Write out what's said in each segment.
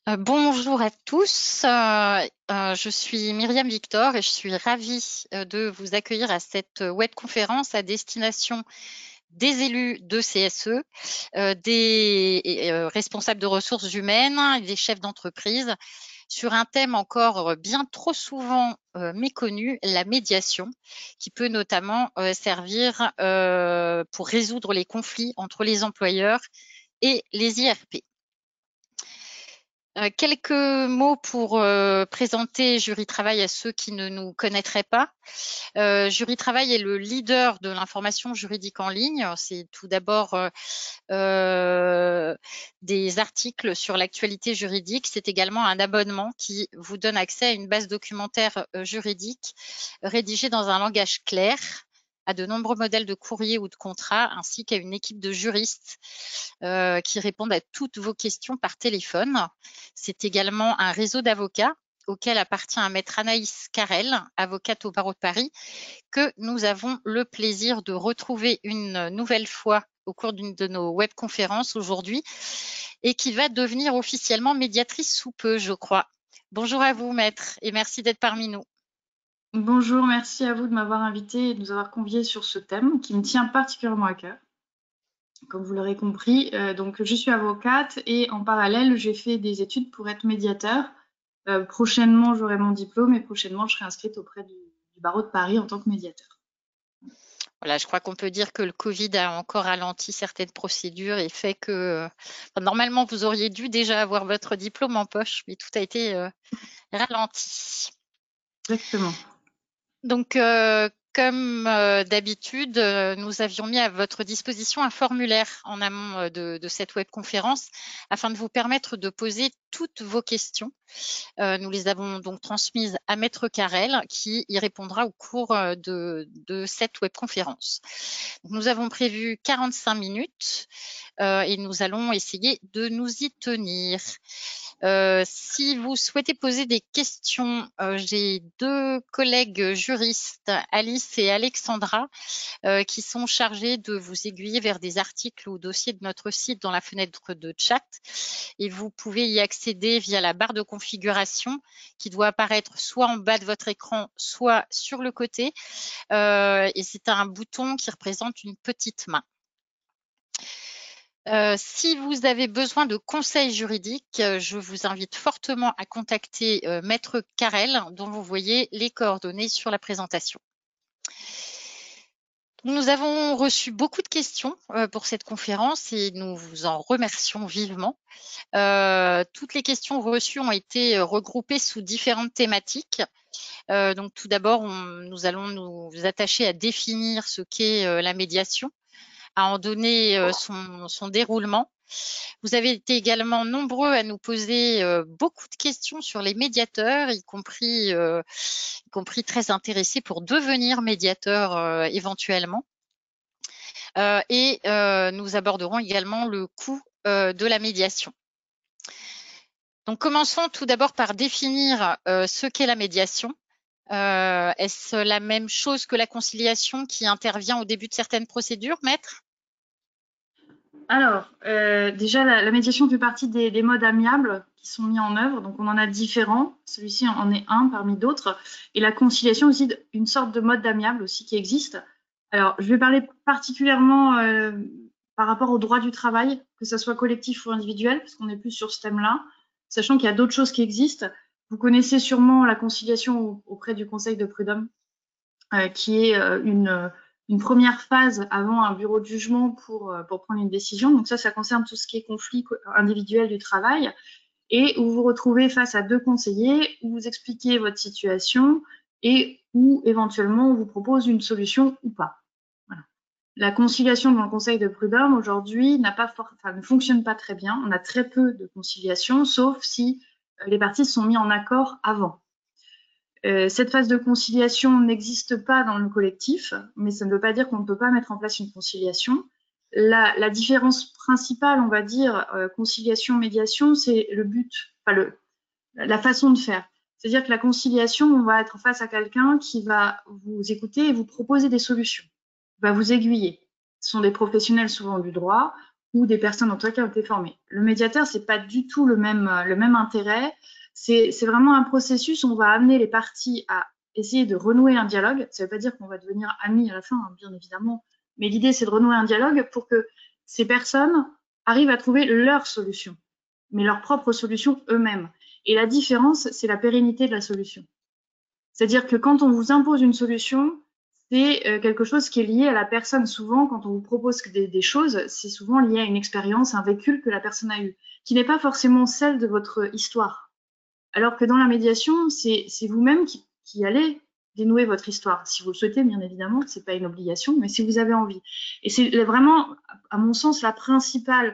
Bonjour à tous, je suis Myriam Victor et je suis ravie de vous accueillir à cette webconférence à destination des élus de CSE, des responsables de ressources humaines et des chefs d'entreprise sur un thème encore bien trop souvent méconnu, la médiation, qui peut notamment servir pour résoudre les conflits entre les employeurs et les IRP. Quelques mots pour présenter Jury Travail à ceux qui ne nous connaîtraient pas. Jury Travail est le leader de l'information juridique en ligne. C'est tout d'abord des articles sur l'actualité juridique. C'est également un abonnement qui vous donne accès à une base documentaire juridique rédigée dans un langage clair, à de nombreux modèles de courrier ou de contrats, ainsi qu'à une équipe de juristes qui répondent à toutes vos questions par téléphone. C'est également un réseau d'avocats auquel appartient maître Anaïs Carrel, avocate au barreau de Paris, que nous avons le plaisir de retrouver une nouvelle fois au cours d'une de nos webconférences aujourd'hui et qui va devenir officiellement médiatrice sous peu, je crois. Bonjour à vous, maître, et merci d'être parmi nous. Bonjour, merci à vous de m'avoir invité et de nous avoir conviés sur ce thème qui me tient particulièrement à cœur. Comme vous l'aurez compris, donc je suis avocate et en parallèle, j'ai fait des études pour être médiateur. Prochainement, j'aurai mon diplôme et prochainement, je serai inscrite auprès du barreau de Paris en tant que médiateur. Voilà, je crois qu'on peut dire que le Covid a encore ralenti certaines procédures et fait que normalement, vous auriez dû déjà avoir votre diplôme en poche, mais tout a été ralenti. Exactement. Donc, comme d'habitude, nous avions mis à votre disposition un formulaire en amont de cette webconférence afin de vous permettre de poser toutes vos questions. Nous les avons donc transmises à Maître Carrel qui y répondra au cours de cette webconférence. Nous avons prévu 45 minutes et nous allons essayer de nous y tenir. Si vous souhaitez poser des questions, j'ai deux collègues juristes, Alice et Alexandra, qui sont chargés de vous aiguiller vers des articles ou dossiers de notre site dans la fenêtre de chat. Et vous pouvez y accéder via la barre de configuration qui doit apparaître soit en bas de votre écran, soit sur le côté. Et c'est un bouton qui représente une petite main. Si vous avez besoin de conseils juridiques, je vous invite fortement à contacter Maître Carrel, dont vous voyez les coordonnées sur la présentation. Nous avons reçu beaucoup de questions pour cette conférence et nous vous en remercions vivement. Toutes les questions reçues ont été regroupées sous différentes thématiques. Donc tout d'abord, nous allons nous attacher à définir ce qu'est la médiation, à en donner son déroulement. Vous avez été également nombreux à nous poser beaucoup de questions sur les médiateurs, y compris très intéressés pour devenir médiateur éventuellement. Et nous aborderons également le coût de la médiation. Donc, commençons tout d'abord par définir ce qu'est la médiation. Est-ce la même chose que la conciliation qui intervient au début de certaines procédures, maître? Alors, déjà, la médiation fait partie des modes amiables qui sont mis en œuvre. Donc, on en a différents. Celui-ci en est un parmi d'autres. Et la conciliation aussi, une sorte de mode amiable aussi qui existe. Alors, je vais parler particulièrement par rapport au droit du travail, que ce soit collectif ou individuel, parce qu'on est plus sur ce thème-là, sachant qu'il y a d'autres choses qui existent. Vous connaissez sûrement la conciliation auprès du Conseil de prud'homme, qui est une première phase avant un bureau de jugement pour prendre une décision. Donc ça concerne tout ce qui est conflit individuel du travail et où vous vous retrouvez face à deux conseillers, où vous expliquez votre situation et où éventuellement on vous propose une solution ou pas. Voilà. La conciliation dans le Conseil de prud'homme aujourd'hui ne fonctionne pas très bien. On a très peu de conciliation, sauf si les parties sont mis en accord avant. Cette phase de conciliation n'existe pas dans le collectif, mais ça ne veut pas dire qu'on ne peut pas mettre en place une conciliation. La différence principale, on va dire, conciliation-médiation, c'est le but, la façon de faire. C'est-à-dire que la conciliation, on va être face à quelqu'un qui va vous écouter et vous proposer des solutions, va vous aiguiller. Ce sont des professionnels souvent du droit ou des personnes en tout cas ont été formées. Le médiateur, c'est pas du tout le même intérêt. C'est vraiment un processus où on va amener les parties à essayer de renouer un dialogue. Ça ne veut pas dire qu'on va devenir amis à la fin, hein, bien évidemment. Mais l'idée, c'est de renouer un dialogue pour que ces personnes arrivent à trouver leur solution, mais leur propre solution eux-mêmes. Et la différence, c'est la pérennité de la solution. C'est-à-dire que quand on vous impose une solution, c'est quelque chose qui est lié à la personne. Souvent, quand on vous propose des choses, c'est souvent lié à une expérience, un vécu que la personne a eu, qui n'est pas forcément celle de votre histoire. Alors que dans la médiation, c'est vous-même qui allez dénouer votre histoire. Si vous le souhaitez, bien évidemment, c'est pas une obligation, mais si vous avez envie. Et c'est vraiment, à mon sens, la principale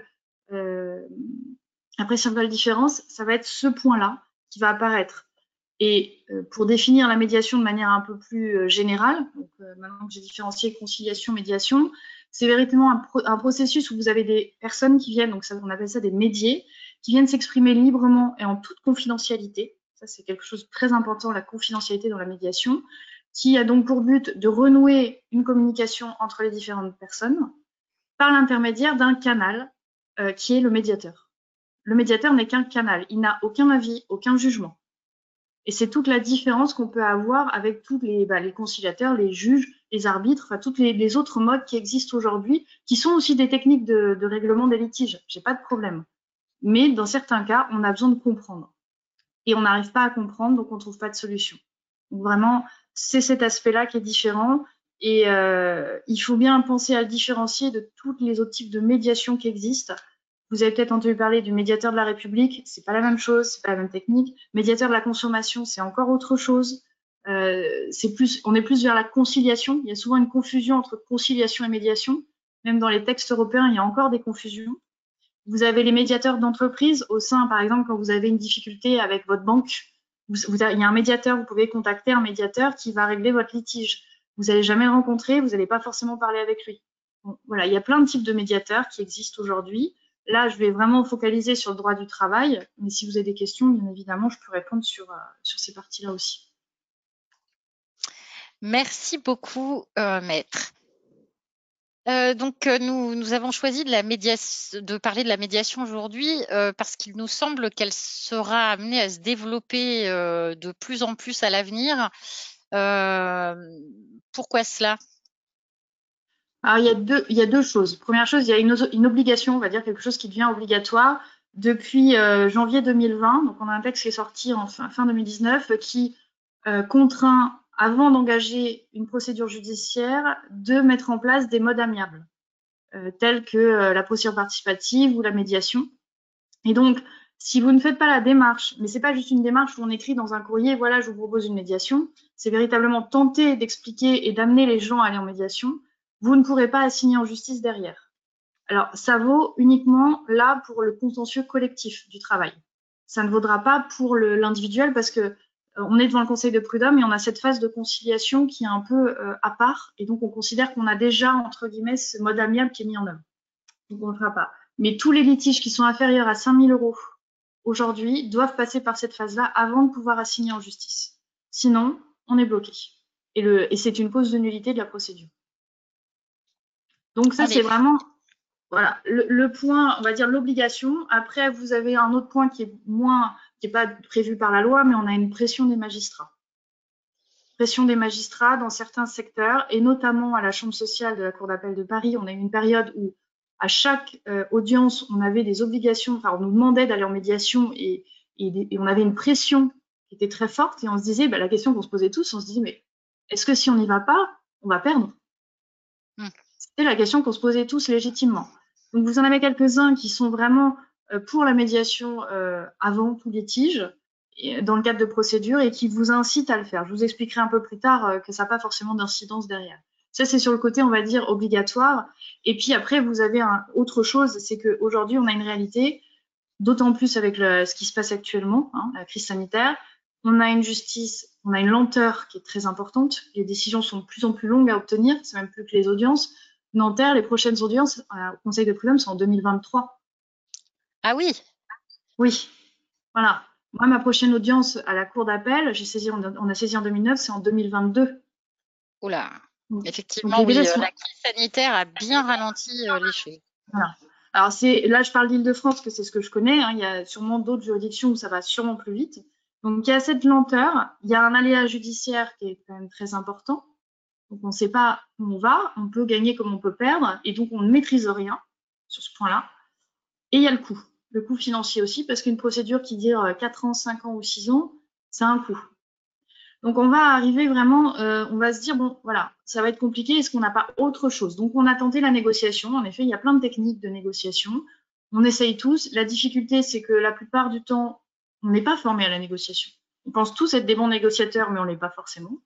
différence, ça va être ce point-là qui va apparaître. Et pour définir la médiation de manière un peu plus générale, donc, maintenant que j'ai différencié conciliation, médiation, c'est véritablement un processus où vous avez des personnes qui viennent, donc ça, on appelle ça des médiés, qui viennent s'exprimer librement et en toute confidentialité. Ça, c'est quelque chose de très important, la confidentialité dans la médiation, qui a donc pour but de renouer une communication entre les différentes personnes par l'intermédiaire d'un canal qui est le médiateur. Le médiateur n'est qu'un canal, il n'a aucun avis, aucun jugement. Et c'est toute la différence qu'on peut avoir avec tous les conciliateurs, les juges, les arbitres, enfin tous les autres modes qui existent aujourd'hui, qui sont aussi des techniques de règlement des litiges. J'ai pas de problème. Mais dans certains cas, on a besoin de comprendre. Et on n'arrive pas à comprendre, donc on ne trouve pas de solution. Donc vraiment, c'est cet aspect-là qui est différent. Et il faut bien penser à le différencier de tous les autres types de médiation qui existent. Vous avez peut-être entendu parler du médiateur de la République, c'est pas la même chose, c'est pas la même technique. Médiateur de la consommation, c'est encore autre chose. On est plus vers la conciliation. Il y a souvent une confusion entre conciliation et médiation. Même dans les textes européens, il y a encore des confusions. Vous avez les médiateurs d'entreprise au sein, par exemple, quand vous avez une difficulté avec votre banque, il y a un médiateur, vous pouvez contacter un médiateur qui va régler votre litige. Vous n'allez jamais le rencontrer, vous n'allez pas forcément parler avec lui. Bon, voilà, il y a plein de types de médiateurs qui existent aujourd'hui. Là, je vais vraiment focaliser sur le droit du travail, mais si vous avez des questions, bien évidemment, je peux répondre sur ces parties-là aussi. Merci beaucoup, Maître. Donc, nous avons choisi de parler de la médiation aujourd'hui parce qu'il nous semble qu'elle sera amenée à se développer de plus en plus à l'avenir. Pourquoi cela? Alors, il y a deux choses. Première chose, il y a une obligation, on va dire quelque chose qui devient obligatoire depuis janvier 2020. Donc, on a un texte qui est sorti en fin 2019 qui contraint, avant d'engager une procédure judiciaire, de mettre en place des modes amiables, tels que la procédure participative ou la médiation. Et donc, si vous ne faites pas la démarche, mais c'est pas juste une démarche où on écrit dans un courrier, voilà, je vous propose une médiation, c'est véritablement tenter d'expliquer et d'amener les gens à aller en médiation, vous ne pourrez pas assigner en justice derrière. Alors, ça vaut uniquement là pour le contentieux collectif du travail. Ça ne vaudra pas pour l'individuel parce que on est devant le conseil de prud'homme et on a cette phase de conciliation qui est un peu à part et donc on considère qu'on a déjà, entre guillemets, ce mode amiable qui est mis en œuvre. Donc on ne le fera pas. Mais tous les litiges qui sont inférieurs à 5 000 € aujourd'hui doivent passer par cette phase-là avant de pouvoir assigner en justice. Sinon, on est bloqué. Et c'est une cause de nullité de la procédure. Donc ça, c'est vraiment voilà, le point, on va dire l'obligation. Après, vous avez un autre point qui est pas prévu par la loi, mais on a une pression des magistrats. Pression des magistrats dans certains secteurs, et notamment à la Chambre sociale de la Cour d'appel de Paris. On a eu une période où à chaque audience, on avait des obligations, enfin, on nous demandait d'aller en médiation et on avait une pression qui était très forte et on se disait, la question qu'on se posait tous, on se disait, mais est-ce que si on n'y va pas, on va perdre? C'était la question qu'on se posait tous légitimement. Donc, vous en avez quelques-uns qui sont vraiment pour la médiation avant tout litige, dans le cadre de procédure, et qui vous incitent à le faire. Je vous expliquerai un peu plus tard que ça n'a pas forcément d'incidence derrière. Ça, c'est sur le côté, on va dire, obligatoire. Et puis après, vous avez autre chose, c'est qu'aujourd'hui, on a une réalité, d'autant plus avec ce qui se passe actuellement, la crise sanitaire. On a une justice, on a une lenteur qui est très importante. Les décisions sont de plus en plus longues à obtenir, c'est même plus que les audiences. Nanterre, les prochaines audiences au Conseil de prud'homme sont en 2023. Ah oui? Oui, voilà. Moi, ma prochaine audience à la Cour d'appel, on a saisi en 2009, c'est en 2022. Oula, effectivement, oui, la crise sanitaire a bien ralenti les choses. Voilà. Alors, là, je parle d'Île-de-France, parce que c'est ce que je connais. Hein. Il y a sûrement d'autres juridictions où ça va sûrement plus vite. Donc, il y a cette lenteur. Il y a un aléa judiciaire qui est quand même très important. Donc, on ne sait pas où on va. On peut gagner comme on peut perdre. Et donc, on ne maîtrise rien sur ce point-là. Et il y a le coût financier aussi, parce qu'une procédure qui dure 4 ans, 5 ans ou 6 ans, c'est un coût. Donc, on va arriver vraiment, on va se dire, bon, voilà, ça va être compliqué, est-ce qu'on n'a pas autre chose? Donc, on a tenté la négociation. En effet, il y a plein de techniques de négociation. On essaye tous. La difficulté, c'est que la plupart du temps, on n'est pas formé à la négociation. On pense tous être des bons négociateurs, mais on l'est pas forcément.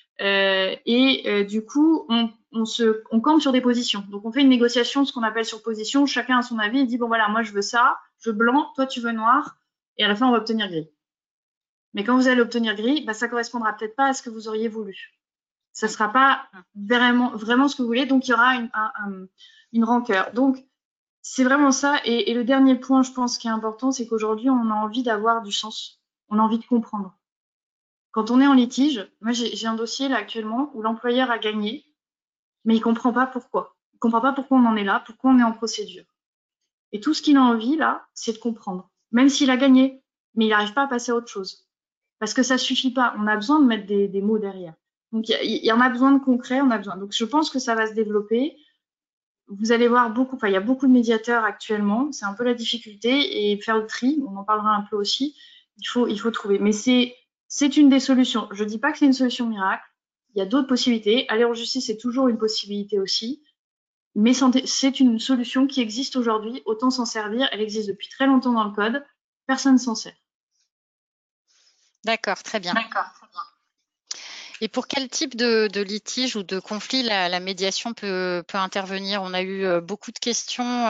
Du coup, on campe sur des positions. Donc, on fait une négociation, ce qu'on appelle sur position. Chacun a son avis. Il dit, bon, voilà, moi, je veux ça, je veux blanc, toi, tu veux noir. Et à la fin, on va obtenir gris. Mais quand vous allez obtenir gris, bah, ça correspondra peut-être pas à ce que vous auriez voulu. Ça sera pas vraiment ce que vous voulez. Donc, il y aura une rancœur. Donc, c'est vraiment ça. Et le dernier point, je pense, qui est important, c'est qu'aujourd'hui, on a envie d'avoir du sens. On a envie de comprendre. Quand on est en litige, moi, j'ai un dossier là actuellement où l'employeur a gagné, mais il comprend pas pourquoi. Il comprend pas pourquoi on en est là, pourquoi on est en procédure. Et tout ce qu'il a envie, là, c'est de comprendre. Même s'il a gagné, mais il n'arrive pas à passer à autre chose. Parce que ça suffit pas. On a besoin de mettre des mots derrière. Donc, il y en a besoin de concret, on a besoin. Donc, je pense que ça va se développer. Vous allez voir il y a beaucoup de médiateurs actuellement. C'est un peu la difficulté. Et faire le tri, on en parlera un peu aussi. Il faut trouver. Mais c'est une des solutions. Je dis pas que c'est une solution miracle. Il y a d'autres possibilités. Aller en justice, c'est toujours une possibilité aussi. Mais c'est une solution qui existe aujourd'hui. Autant s'en servir. Elle existe depuis très longtemps dans le code. Personne s'en sert. D'accord, très bien. Et pour quel type de litige ou de conflit la médiation peut intervenir? On a eu beaucoup de questions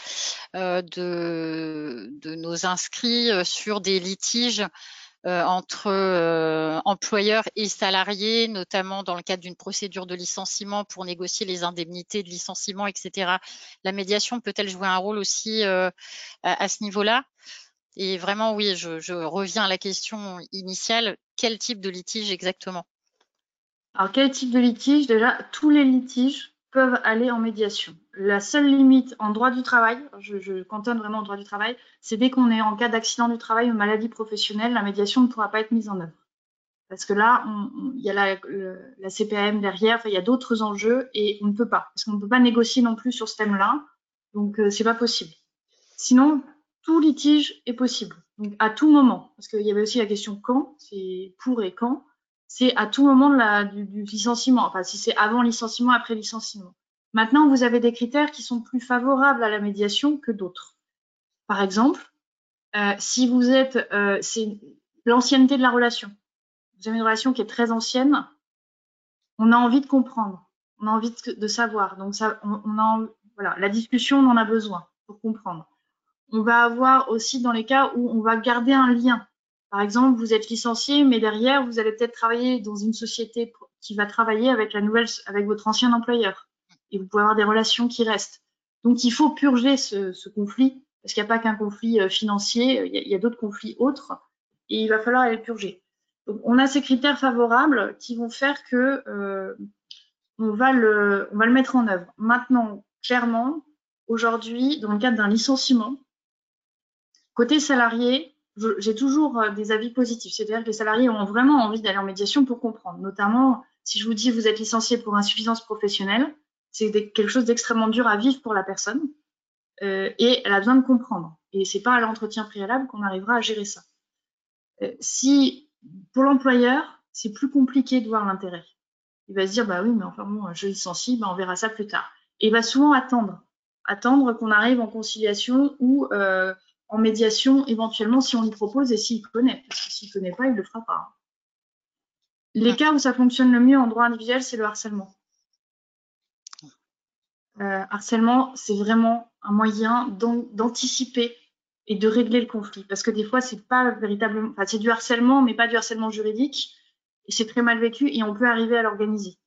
de nos inscrits sur des litiges entre employeurs et salariés, notamment dans le cadre d'une procédure de licenciement pour négocier les indemnités de licenciement, etc. La médiation peut-elle jouer un rôle aussi à ce niveau-là? Et vraiment, oui, je reviens à la question initiale. Quel type de litige exactement? Alors, quel type de litige? Déjà, tous les litiges peuvent aller en médiation. La seule limite en droit du travail, je cantonne vraiment au droit du travail, c'est dès qu'on est en cas d'accident du travail ou maladie professionnelle, la médiation ne pourra pas être mise en œuvre. Parce que là, il y a la CPAM derrière, il y a d'autres enjeux et on ne peut pas. Parce qu'on ne peut pas négocier non plus sur ce thème-là. Donc, c'est pas possible. Sinon, tout litige est possible. Donc, à tout moment. Parce qu'il y avait aussi la question quand, c'est pour et quand. C'est à tout moment du licenciement. Enfin, si c'est avant licenciement, après licenciement. Maintenant, vous avez des critères qui sont plus favorables à la médiation que d'autres. Par exemple, si vous êtes, c'est l'ancienneté de la relation. Vous avez une relation qui est très ancienne, on a envie de comprendre, on a envie de savoir. Donc, voilà, la discussion, on en a besoin pour comprendre. On va avoir aussi dans les cas où on va garder un lien. Par exemple, vous êtes licencié, mais derrière, vous allez peut-être travailler dans une société qui va travailler avec avec votre ancien employeur. Et vous pouvez avoir des relations qui restent. Donc, il faut purger ce conflit, parce qu'il n'y a pas qu'un conflit financier, il y a d'autres conflits autres, et il va falloir aller le purger. Donc, on a ces critères favorables qui vont faire que on va le mettre en œuvre. Maintenant, clairement, aujourd'hui, dans le cadre d'un licenciement, côté salarié, j'ai toujours des avis positifs. C'est-à-dire que les salariés ont vraiment envie d'aller en médiation pour comprendre. Notamment, si je vous dis vous êtes licencié pour insuffisance professionnelle, c'est quelque chose d'extrêmement dur à vivre pour la personne et elle a besoin de comprendre. Et c'est pas à l'entretien préalable qu'on arrivera à gérer ça. Si pour l'employeur, c'est plus compliqué de voir l'intérêt. Il va se dire bah oui, mais enfin bon, je licencie, bah on verra ça plus tard. Et il va souvent attendre qu'on arrive en conciliation ou en médiation éventuellement si on lui propose et s'il connaît. Parce que s'il connaît pas, il le fera pas. Les cas où ça fonctionne le mieux en droit individuel, c'est le harcèlement. Harcèlement, c'est vraiment un moyen d'anticiper et de régler le conflit. Parce que des fois, c'est pas véritablement, enfin, c'est du harcèlement, mais pas du harcèlement juridique. Et c'est très mal vécu et on peut arriver à l'organiser.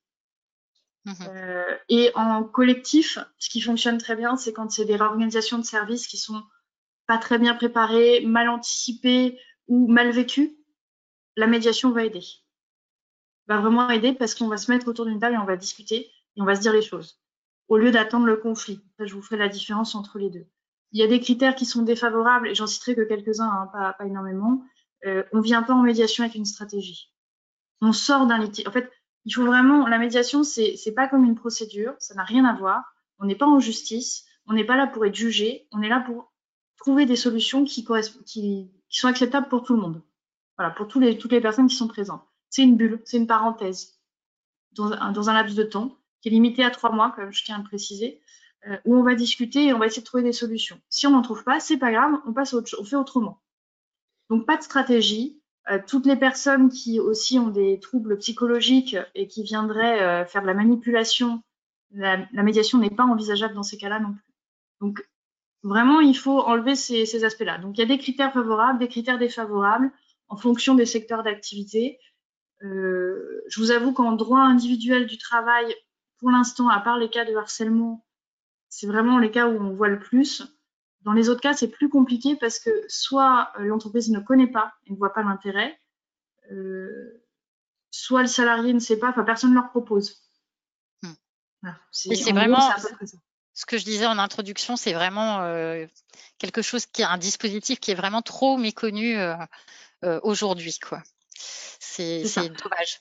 Et en collectif, ce qui fonctionne très bien, c'est quand c'est des réorganisations de services qui sont pas très bien préparées, mal anticipées ou mal vécues, la médiation va aider. Va vraiment aider parce qu'on va se mettre autour d'une table et on va discuter et on va se dire les choses. au lieu d'attendre le conflit. Après, je vous ferai la différence entre les deux. Il y a des critères qui sont défavorables, et j'en citerai que quelques-uns, hein, pas énormément. On ne vient pas en médiation avec une stratégie. On sort d'un litige. En fait, il faut vraiment, la médiation, c'est pas comme une procédure, ça n'a rien à voir. On n'est pas en justice, on n'est pas là pour être jugé, on est là pour trouver des solutions qui sont acceptables pour tout le monde. Voilà, pour toutes les personnes qui sont présentes. C'est une bulle, c'est une parenthèse dans un laps de temps qui est limité à 3 mois, comme je tiens à le préciser, où on va discuter et on va essayer de trouver des solutions. Si on n'en trouve pas, c'est pas grave, on fait autrement. Donc pas de stratégie. Toutes les personnes qui aussi ont des troubles psychologiques et qui viendraient faire de la manipulation, la médiation n'est pas envisageable dans ces cas-là non plus. Donc vraiment, il faut enlever ces aspects-là. Donc il y a des critères favorables, des critères défavorables en fonction des secteurs d'activité. Je vous avoue qu'en droit individuel du travail, pour l'instant, à part les cas de harcèlement, c'est vraiment les cas où on voit le plus. Dans les autres cas, c'est plus compliqué parce que soit l'entreprise ne connaît pas et ne voit pas l'intérêt, soit le salarié ne sait pas, enfin personne ne leur propose. Voilà. C'est vraiment ce que je disais en introduction, c'est vraiment quelque chose qui est un dispositif qui est vraiment trop méconnu aujourd'hui, quoi. C'est dommage.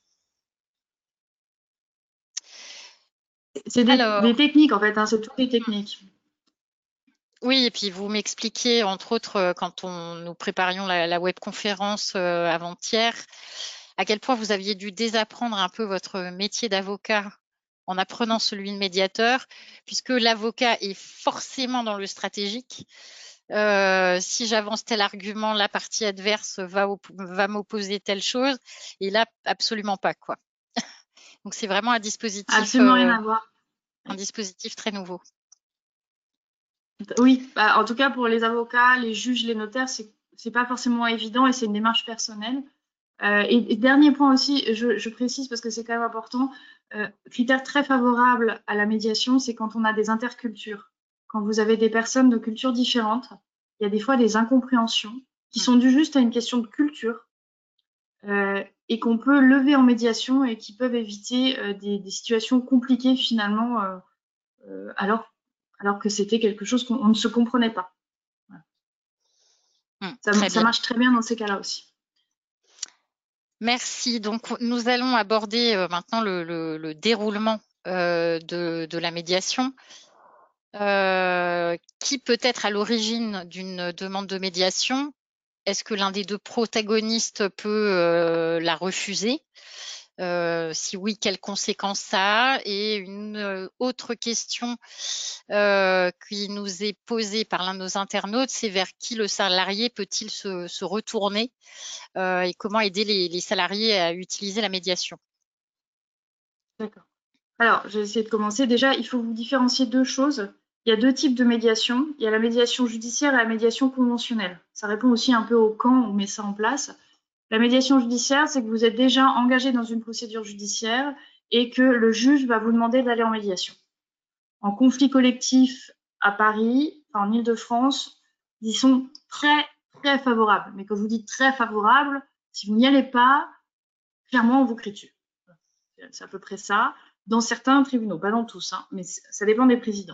C'est des techniques en fait, hein, c'est toutes les techniques. Oui, et puis vous m'expliquiez, entre autres, quand nous préparions la webconférence avant-hier, à quel point vous aviez dû désapprendre un peu votre métier d'avocat en apprenant celui de médiateur, puisque l'avocat est forcément dans le stratégique. Si j'avance tel argument, la partie adverse va m'opposer telle chose, et là, absolument pas, quoi. Donc c'est vraiment un dispositif, absolument rien à voir. Un dispositif très nouveau. Oui, bah, en tout cas pour les avocats, les juges, les notaires, c'est pas forcément évident et c'est une démarche personnelle. Et dernier point aussi, je précise parce que c'est quand même important, critère très favorable à la médiation, c'est quand on a des intercultures. Quand vous avez des personnes de cultures différentes, il y a des fois des incompréhensions qui sont dues juste à une question de culture et qu'on peut lever en médiation et qui peuvent éviter des situations compliquées finalement alors que c'était quelque chose qu'on ne se comprenait pas. Voilà. Ça marche très bien dans ces cas-là aussi. Merci. Donc, nous allons aborder maintenant le déroulement de la médiation. Qui peut être à l'origine d'une demande de médiation? Est-ce que l'un des deux protagonistes peut la refuser? Si oui, quelles conséquences ça a? Et une autre question qui nous est posée par l'un de nos internautes, c'est vers qui le salarié peut-il se retourner et comment aider les salariés à utiliser la médiation? D'accord. Alors, je vais essayer de commencer. Déjà, il faut vous différencier deux choses. Il y a deux types de médiation. Il y a la médiation judiciaire et la médiation conventionnelle. Ça répond aussi un peu au quand on met ça en place. La médiation judiciaire, c'est que vous êtes déjà engagé dans une procédure judiciaire et que le juge va vous demander d'aller en médiation. En conflit collectif à Paris, enfin en Île-de-France, ils sont très, très favorables. Mais quand je vous dis très favorables, si vous n'y allez pas, clairement, on vous crie dessus. C'est à peu près ça. Dans certains tribunaux, pas dans tous, hein, mais ça dépend des présidents.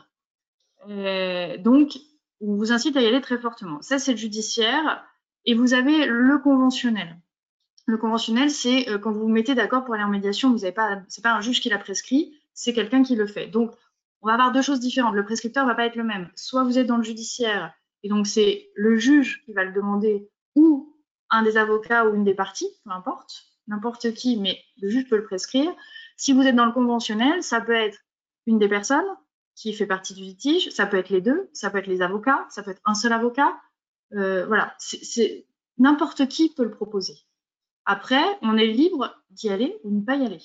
Donc, on vous incite à y aller très fortement. Ça, c'est le judiciaire. Et vous avez le conventionnel. Le conventionnel, c'est quand vous vous mettez d'accord pour aller en médiation, c'est pas un juge qui l'a prescrit, c'est quelqu'un qui le fait. Donc, on va avoir deux choses différentes. Le prescripteur va pas être le même. Soit vous êtes dans le judiciaire, et donc c'est le juge qui va le demander, ou un des avocats ou une des parties, peu importe, n'importe qui, mais le juge peut le prescrire. Si vous êtes dans le conventionnel, ça peut être une des personnes qui fait partie du litige, ça peut être les deux, ça peut être les avocats, ça peut être un seul avocat. Voilà, n'importe qui peut le proposer. Après, on est libre d'y aller ou de ne pas y aller.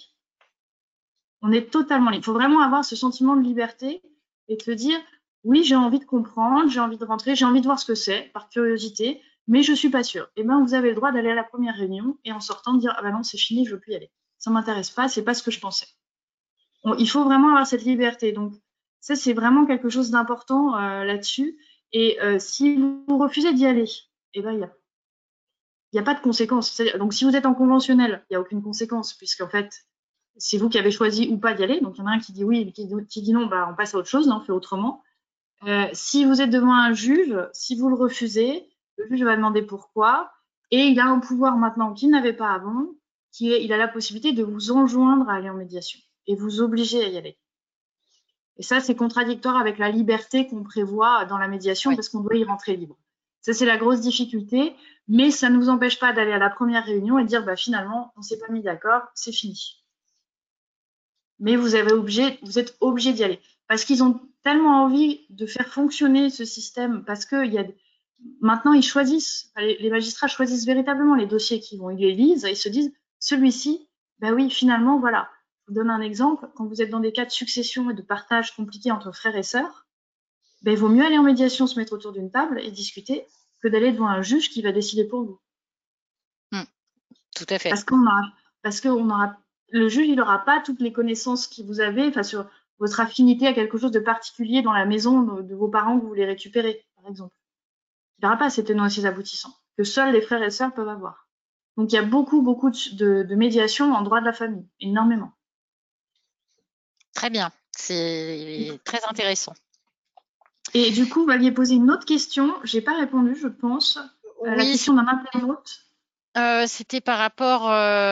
On est totalement libre. Il faut vraiment avoir ce sentiment de liberté et de se dire, oui, j'ai envie de comprendre, j'ai envie de rentrer, j'ai envie de voir ce que c'est, par curiosité, mais je ne suis pas sûre. Eh bien, vous avez le droit d'aller à la première réunion et en sortant de dire, ah ben non, c'est fini, je ne veux plus y aller. Ça ne m'intéresse pas, ce n'est pas ce que je pensais. Il faut vraiment avoir cette liberté. Donc, ça, c'est vraiment quelque chose d'important là-dessus. Et si vous refusez d'y aller, eh ben, il n'y a pas de conséquences. Donc, si vous êtes en conventionnel, il n'y a aucune conséquence, puisqu'en fait, c'est vous qui avez choisi ou pas d'y aller. Donc, il y en a un qui dit oui et qui dit non, bah, on passe à autre chose, on fait autrement. Si vous êtes devant un juge, si vous le refusez, le juge va demander pourquoi. Et il a un pouvoir maintenant qu'il n'avait pas avant, il a la possibilité de vous enjoindre à aller en médiation et vous obliger à y aller. Et ça, c'est contradictoire avec la liberté qu'on prévoit dans la médiation Oui. parce qu'on doit y rentrer libre. Ça, c'est la grosse difficulté, mais ça ne nous empêche pas d'aller à la première réunion et de dire, bah, finalement, on ne s'est pas mis d'accord, c'est fini. Mais vous êtes obligé d'y aller. Parce qu'ils ont tellement envie de faire fonctionner ce système, parce que maintenant, ils choisissent, les magistrats choisissent véritablement les dossiers qu'ils vont, ils les lisent et ils se disent, celui-ci, ben oui, finalement, voilà. Je vous donne un exemple. Quand vous êtes dans des cas de succession et de partage compliqués entre frères et sœurs, ben, il vaut mieux aller en médiation, se mettre autour d'une table et discuter que d'aller devant un juge qui va décider pour vous. Tout à fait. Parce que le juge, il n'aura pas toutes les connaissances que vous avez, enfin, sur votre affinité à quelque chose de particulier dans la maison de vos parents que vous voulez récupérer, par exemple. Il n'aura pas ces tenants et ces aboutissants que seuls les frères et sœurs peuvent avoir. Donc, il y a beaucoup de médiation en droit de la famille, énormément. Très bien. C'est très intéressant. Et du coup, vous m'aviez posé une autre question. Je n'ai pas répondu, je pense. La Oui, question d'un internaute. c'était par rapport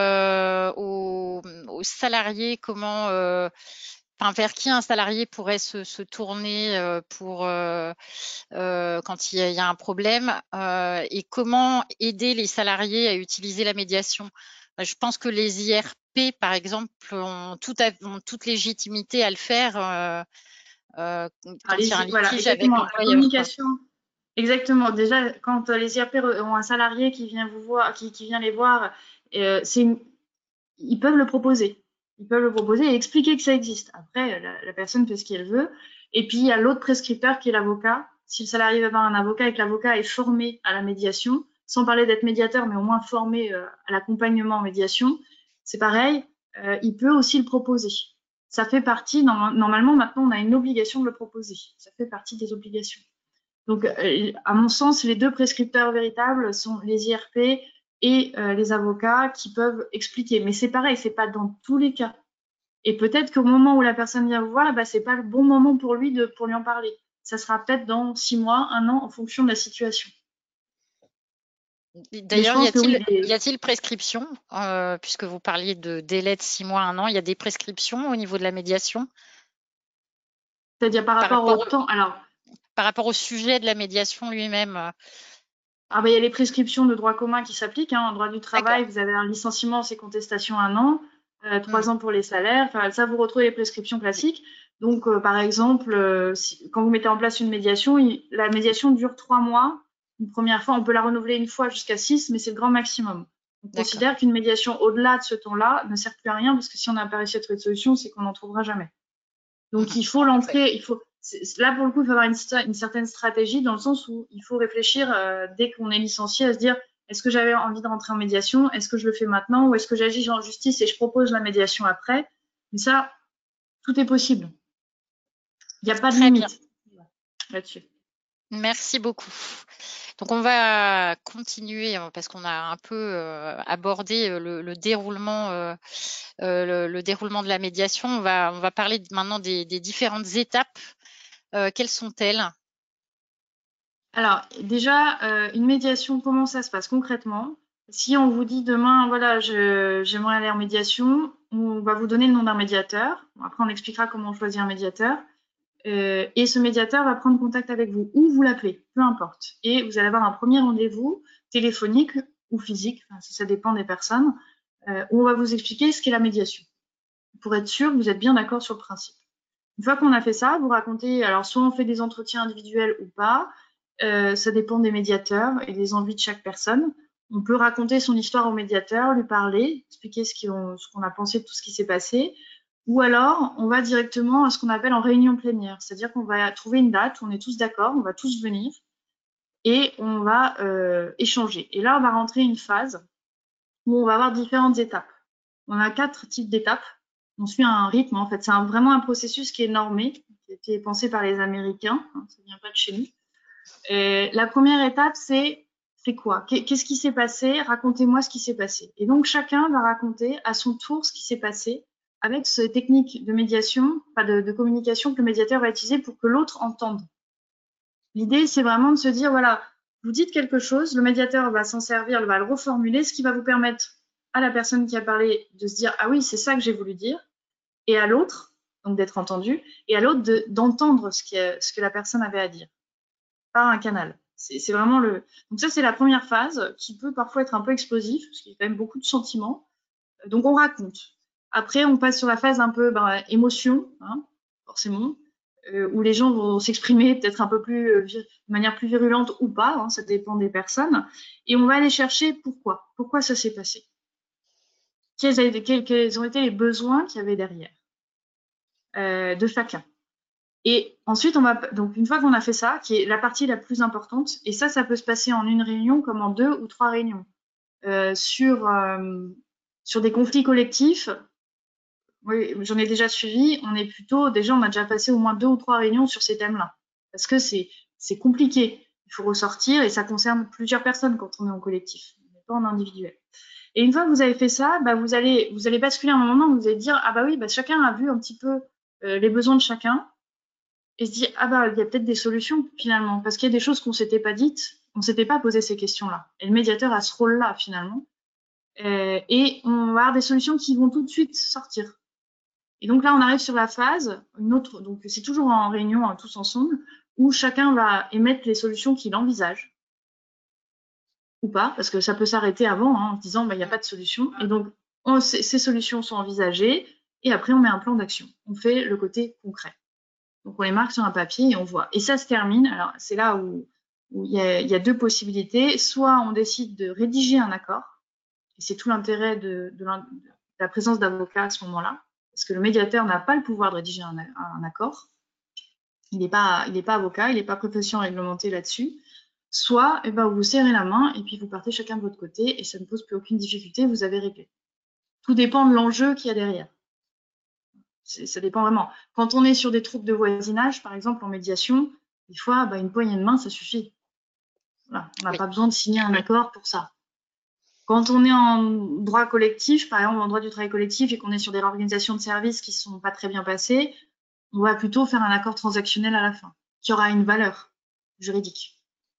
aux salariés, vers qui un salarié pourrait se tourner quand il y a un problème, et comment aider les salariés à utiliser la médiation. Je pense que les IRP, par exemple, ont toute légitimité à le faire quand il y a un Voilà, litige avec exactement. La l'employeur, quoi. communication. Exactement. Déjà, quand les IRP ont un salarié qui vient vous voir, qui vient les voir, ils peuvent le proposer. Ils peuvent le proposer et expliquer que ça existe. Après, la personne fait ce qu'elle veut. Et puis, il y a l'autre prescripteur qui est l'avocat. Si le salarié va voir un avocat et que l'avocat est formé à la médiation, sans parler d'être médiateur, mais au moins formé à l'accompagnement en médiation, c'est pareil, il peut aussi le proposer. Ça fait partie, normalement, maintenant, on a une obligation de le proposer. Ça fait partie des obligations. Donc, à mon sens, les deux prescripteurs véritables sont les IRP et les avocats qui peuvent expliquer. Mais c'est pareil, c'est pas dans tous les cas. Et peut-être qu'au moment où la personne vient vous voir, bah, c'est pas le bon moment pour lui pour lui en parler. Ça sera peut-être dans 6 mois, 1 an, en fonction de la situation. Mais je D'ailleurs, pense que oui, y a-t-il prescription, puisque vous parliez de délai de 6 mois, 1 an, il y a des prescriptions au niveau de la médiation c'est-à-dire par par rapport au rapport, temps. Alors, par rapport au sujet de la médiation lui-même? bah, il y a les prescriptions de droit commun qui s'appliquent. En droit du D'accord. travail, vous avez un licenciement, c'est contestation 1 an, 3 Hmm. ans pour les salaires. Enfin, ça, vous retrouvez les prescriptions classiques. Donc, par exemple, quand vous mettez en place une médiation, la médiation dure 3 mois. Une première fois, on peut la renouveler une fois jusqu'à 6, mais c'est le grand maximum. On D'accord. considère qu'une médiation au-delà de ce temps-là ne sert plus à rien parce que si on n'a pas réussi à trouver de solution, c'est qu'on n'en trouvera jamais. Donc, il faut Tout à fait. là, pour le coup, il faut avoir une certaine stratégie dans le sens où il faut réfléchir dès qu'on est licencié à se dire, est-ce que j'avais envie de rentrer en médiation? Est-ce que je le fais maintenant? Ou est-ce que j'agis en justice et je propose la médiation après? Mais ça, tout est possible. Il n'y a pas de Très bien. limite là-dessus. Merci beaucoup. Donc, on va continuer parce qu'on a un peu abordé le déroulement, le déroulement de la médiation. On va parler maintenant des différentes étapes. Quelles sont-elles? Alors, déjà, une médiation, comment ça se passe concrètement? Si on vous dit demain, voilà, j'aimerais aller en médiation, on va vous donner le nom d'un médiateur. Après, on expliquera comment on choisit un médiateur. Et ce médiateur va prendre contact avec vous ou vous l'appelez, peu importe. Et vous allez avoir un premier rendez-vous téléphonique ou physique, enfin, ça dépend des personnes, où on va vous expliquer ce qu'est la médiation. Pour être sûr que vous êtes bien d'accord sur le principe. Une fois qu'on a fait ça, vous racontez, alors soit on fait des entretiens individuels ou pas, ça dépend des médiateurs et des envies de chaque personne. On peut raconter son histoire au médiateur, lui parler, expliquer ce qu'on a pensé de tout ce qui s'est passé. Ou alors, on va directement à ce qu'on appelle en réunion plénière. C'est-à-dire qu'on va trouver une date où on est tous d'accord, on va tous venir et on va échanger. Et là, on va rentrer une phase où on va avoir différentes étapes. On a 4 types d'étapes. On suit un rythme, en fait. C'est vraiment un processus qui est normé, qui a été pensé par les Américains. Ça ne vient pas de chez nous. Et la première étape, c'est quoi? Qu'est-ce qui s'est passé? Racontez-moi ce qui s'est passé. Et donc, chacun va raconter à son tour ce qui s'est passé avec ces techniques de médiation, de communication que le médiateur va utiliser pour que l'autre entende. L'idée, c'est vraiment de se dire, voilà, vous dites quelque chose, le médiateur va s'en servir, va le reformuler, ce qui va vous permettre à la personne qui a parlé de se dire, ah oui, c'est ça que j'ai voulu dire, et à l'autre, donc d'être entendu, et à l'autre d'entendre ce que la personne avait à dire, par un canal. C'est vraiment le. Donc ça, c'est la première phase qui peut parfois être un peu explosive, parce qu'il y a quand même beaucoup de sentiments. Donc on raconte. Après, on passe sur la phase un peu émotion, hein, forcément, où les gens vont s'exprimer peut-être un peu plus de manière plus virulente ou pas, hein, ça dépend des personnes. Et on va aller chercher pourquoi ça s'est passé. Quels ont été les besoins qu'il y avait derrière de chacun. Et ensuite, donc une fois qu'on a fait ça, qui est la partie la plus importante, et ça peut se passer en une réunion comme en 2 ou 3 réunions. Sur des conflits collectifs, oui, j'en ai déjà suivi, on a déjà passé au moins 2 ou 3 réunions sur ces thèmes-là. Parce que c'est compliqué. Il faut ressortir et ça concerne plusieurs personnes quand on est en collectif, pas en individuel. Et une fois que vous avez fait ça, vous allez basculer à un moment où vous allez dire, ah bah oui, chacun a vu un petit peu les besoins de chacun et se dire, ah bah il y a peut-être des solutions finalement, parce qu'il y a des choses qu'on s'était pas dites, on s'était pas posé ces questions-là. Et le médiateur a ce rôle-là finalement. Et on va avoir des solutions qui vont tout de suite sortir. Et donc là, on arrive sur la phase, une autre, donc c'est toujours en réunion, hein, tous ensemble, où chacun va émettre les solutions qu'il envisage, ou pas, parce que ça peut s'arrêter avant, hein, en disant, il n'y a pas de solution. Et donc, ces solutions sont envisagées, et après, on met un plan d'action. On fait le côté concret. Donc, on les marque sur un papier et on voit. Et ça se termine. Alors, c'est là où il y a 2 possibilités. Soit on décide de rédiger un accord, et c'est tout l'intérêt de la présence d'avocats à ce moment-là, parce que le médiateur n'a pas le pouvoir de rédiger un accord. Il n'est pas avocat, il n'est pas profession réglementée là-dessus. Soit vous vous serrez la main et puis vous partez chacun de votre côté et ça ne pose plus aucune difficulté, vous avez réglé. Tout dépend de l'enjeu qu'il y a derrière. Ça dépend vraiment. Quand on est sur des troubles de voisinage, par exemple en médiation, des fois, une poignée de main, ça suffit. Voilà. On n'a pas besoin de signer un accord pour ça. Quand on est en droit collectif, par exemple en droit du travail collectif et qu'on est sur des organisations de services qui ne sont pas très bien passées, on va plutôt faire un accord transactionnel à la fin, qui aura une valeur juridique.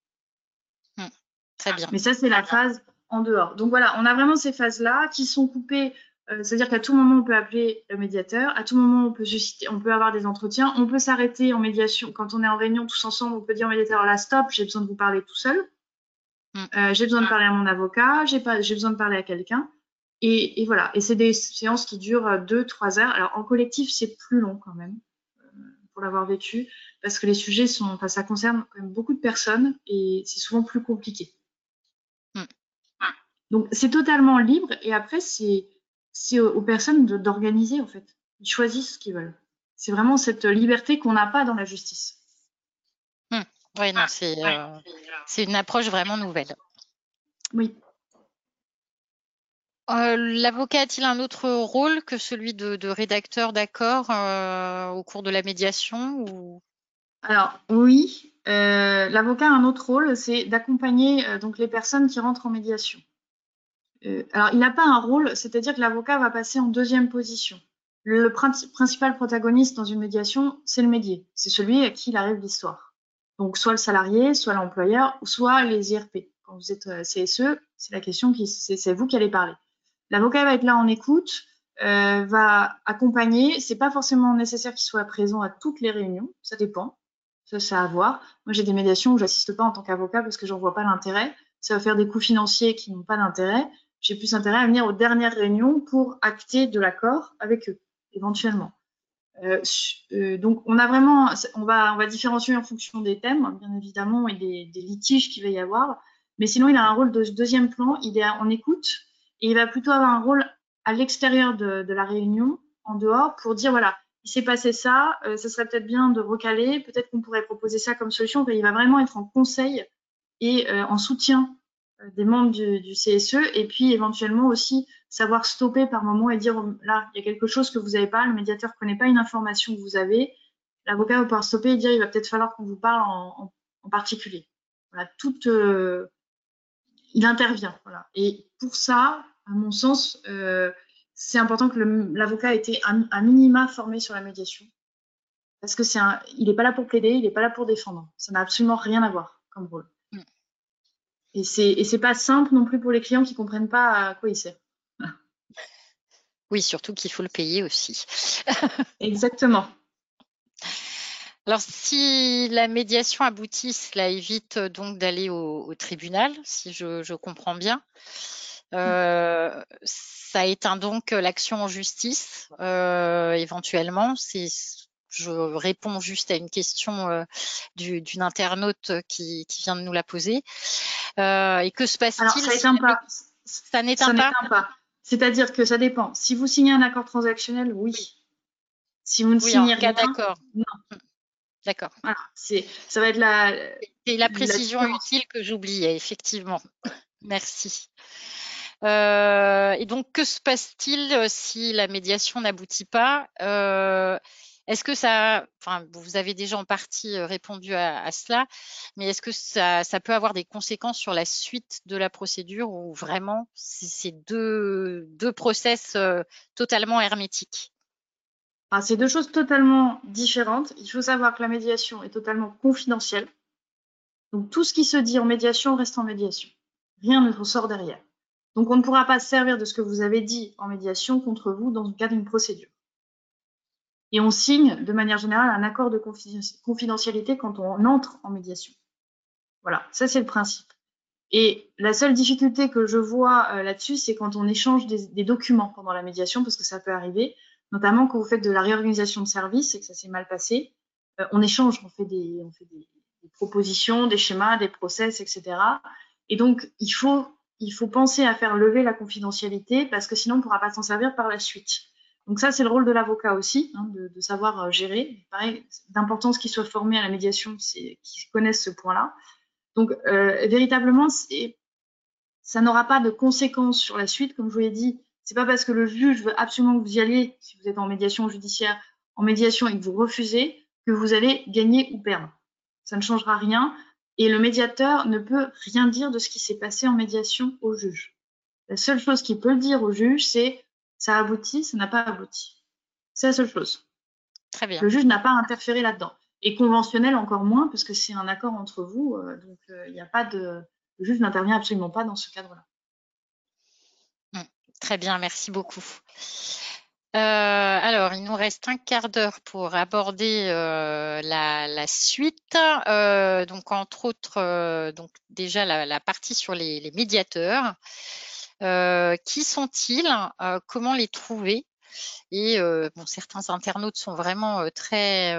Très bien. Mais ça, c'est la phase en dehors. Donc voilà, on a vraiment ces phases-là qui sont coupées. C'est-à-dire qu'à tout moment, on peut appeler le médiateur. À tout moment, on peut avoir des entretiens. On peut s'arrêter en médiation. Quand on est en réunion tous ensemble, on peut dire au médiateur, là, stop, j'ai besoin de vous parler tout seul. J'ai besoin de parler à mon avocat. J'ai besoin de parler à quelqu'un. Et voilà. Et c'est des séances qui durent 2-3 heures. Alors, en collectif, c'est plus long quand même, pour l'avoir vécu, parce que les sujets ça concerne quand même beaucoup de personnes et c'est souvent plus compliqué. Donc, c'est totalement libre et après, c'est aux personnes d'organiser, en fait. Ils choisissent ce qu'ils veulent. C'est vraiment cette liberté qu'on n'a pas dans la justice. Oui, non, c'est une approche vraiment nouvelle. Oui. L'avocat a-t-il un autre rôle que celui de rédacteur d'accord au cours de la médiation ou... Alors, oui. L'avocat a un autre rôle, c'est d'accompagner donc les personnes qui rentrent en médiation. Alors, il n'a pas un rôle, c'est-à-dire que l'avocat va passer en deuxième position. Le principal protagoniste dans une médiation, c'est le médié. C'est celui à qui il arrive l'histoire. Donc, soit le salarié, soit l'employeur, ou soit les IRP. Quand vous êtes CSE, c'est la question c'est vous qui allez parler. L'avocat va être là en écoute, va accompagner. C'est pas forcément nécessaire qu'il soit présent à toutes les réunions. Ça dépend. Ça, c'est à voir. Moi, j'ai des médiations où j'assiste pas en tant qu'avocat parce que j'en vois pas l'intérêt. Ça va faire des coûts financiers qui n'ont pas d'intérêt. J'ai plus intérêt à venir aux dernières réunions pour acter de l'accord avec eux, éventuellement. Donc, on va différencier en fonction des thèmes, bien évidemment, et des litiges qu'il va y avoir. Mais sinon, il a un rôle de deuxième plan. Il est en écoute et il va plutôt avoir un rôle à l'extérieur de la réunion, en dehors, pour dire voilà, il s'est passé ça, ça serait peut-être bien de recaler, peut-être qu'on pourrait proposer ça comme solution. Il va vraiment être en conseil et en soutien des membres du CSE et puis éventuellement aussi savoir stopper par moment et dire là, il y a quelque chose que vous n'avez pas, le médiateur ne connaît pas une information que vous avez, l'avocat va pouvoir stopper et dire il va peut-être falloir qu'on vous parle en particulier. Voilà, il intervient. Voilà. Et pour ça, à mon sens, c'est important que l'avocat ait été un minima formé sur la médiation. Parce que il n'est pas là pour plaider, il n'est pas là pour défendre. Ça n'a absolument rien à voir comme rôle. Mm. Et c'est pas simple non plus pour les clients qui comprennent pas à quoi il sert. Oui, surtout qu'il faut le payer aussi. Exactement. Alors, si la médiation aboutit, cela évite donc d'aller au tribunal, si je comprends bien. Ça éteint donc l'action en justice, éventuellement. Je réponds juste à une question d'une internaute qui vient de nous la poser. Et que se passe-t-il? Alors, ça n'éteint pas. Ça n'éteint pas. C'est-à-dire que ça dépend. Si vous signez un accord transactionnel, oui. Si vous ne signez rien, d'accord. Non. D'accord. Voilà, ça va être c'est la précision utile que j'oubliais, effectivement. Merci. Et donc, que se passe-t-il si la médiation n'aboutit pas? Est-ce que vous avez déjà en partie répondu à cela, mais est-ce que ça peut avoir des conséquences sur la suite de la procédure ou vraiment c'est deux process totalement hermétiques? C'est deux choses totalement différentes. Il faut savoir que la médiation est totalement confidentielle. Donc, tout ce qui se dit en médiation reste en médiation. Rien ne ressort derrière. Donc, on ne pourra pas se servir de ce que vous avez dit en médiation contre vous dans le cadre d'une procédure. Et on signe de manière générale un accord de confidentialité quand on entre en médiation. Voilà, ça c'est le principe. Et la seule difficulté que je vois là-dessus, c'est quand on échange des documents pendant la médiation, parce que ça peut arriver, notamment quand vous faites de la réorganisation de service et que ça s'est mal passé. On échange, on fait des propositions, des schémas, des process, etc. Et donc, il faut penser à faire lever la confidentialité parce que sinon, on ne pourra pas s'en servir par la suite. Donc ça, c'est le rôle de l'avocat aussi, de savoir gérer. Pareil, d'importance qu'ils soient formés à la médiation, qu'ils connaissent ce point-là. Donc, véritablement, ça n'aura pas de conséquences sur la suite. Comme je vous l'ai dit, c'est pas parce que le juge veut absolument que vous y alliez, si vous êtes en médiation judiciaire, en médiation et que vous refusez, que vous allez gagner ou perdre. Ça ne changera rien. Et le médiateur ne peut rien dire de ce qui s'est passé en médiation au juge. La seule chose qu'il peut dire au juge, c'est ça a abouti, ça n'a pas abouti. C'est la seule chose. Très bien. Le juge n'a pas interféré là-dedans. Et conventionnel encore moins, parce que c'est un accord entre vous. Donc, il n'y a pas de... Le juge n'intervient absolument pas dans ce cadre-là. Très bien, merci beaucoup. Alors, il nous reste un quart d'heure pour aborder la suite. Donc, entre autres, donc déjà la partie sur les médiateurs. Qui sont-ils? Comment les trouver? Et certains internautes sont vraiment très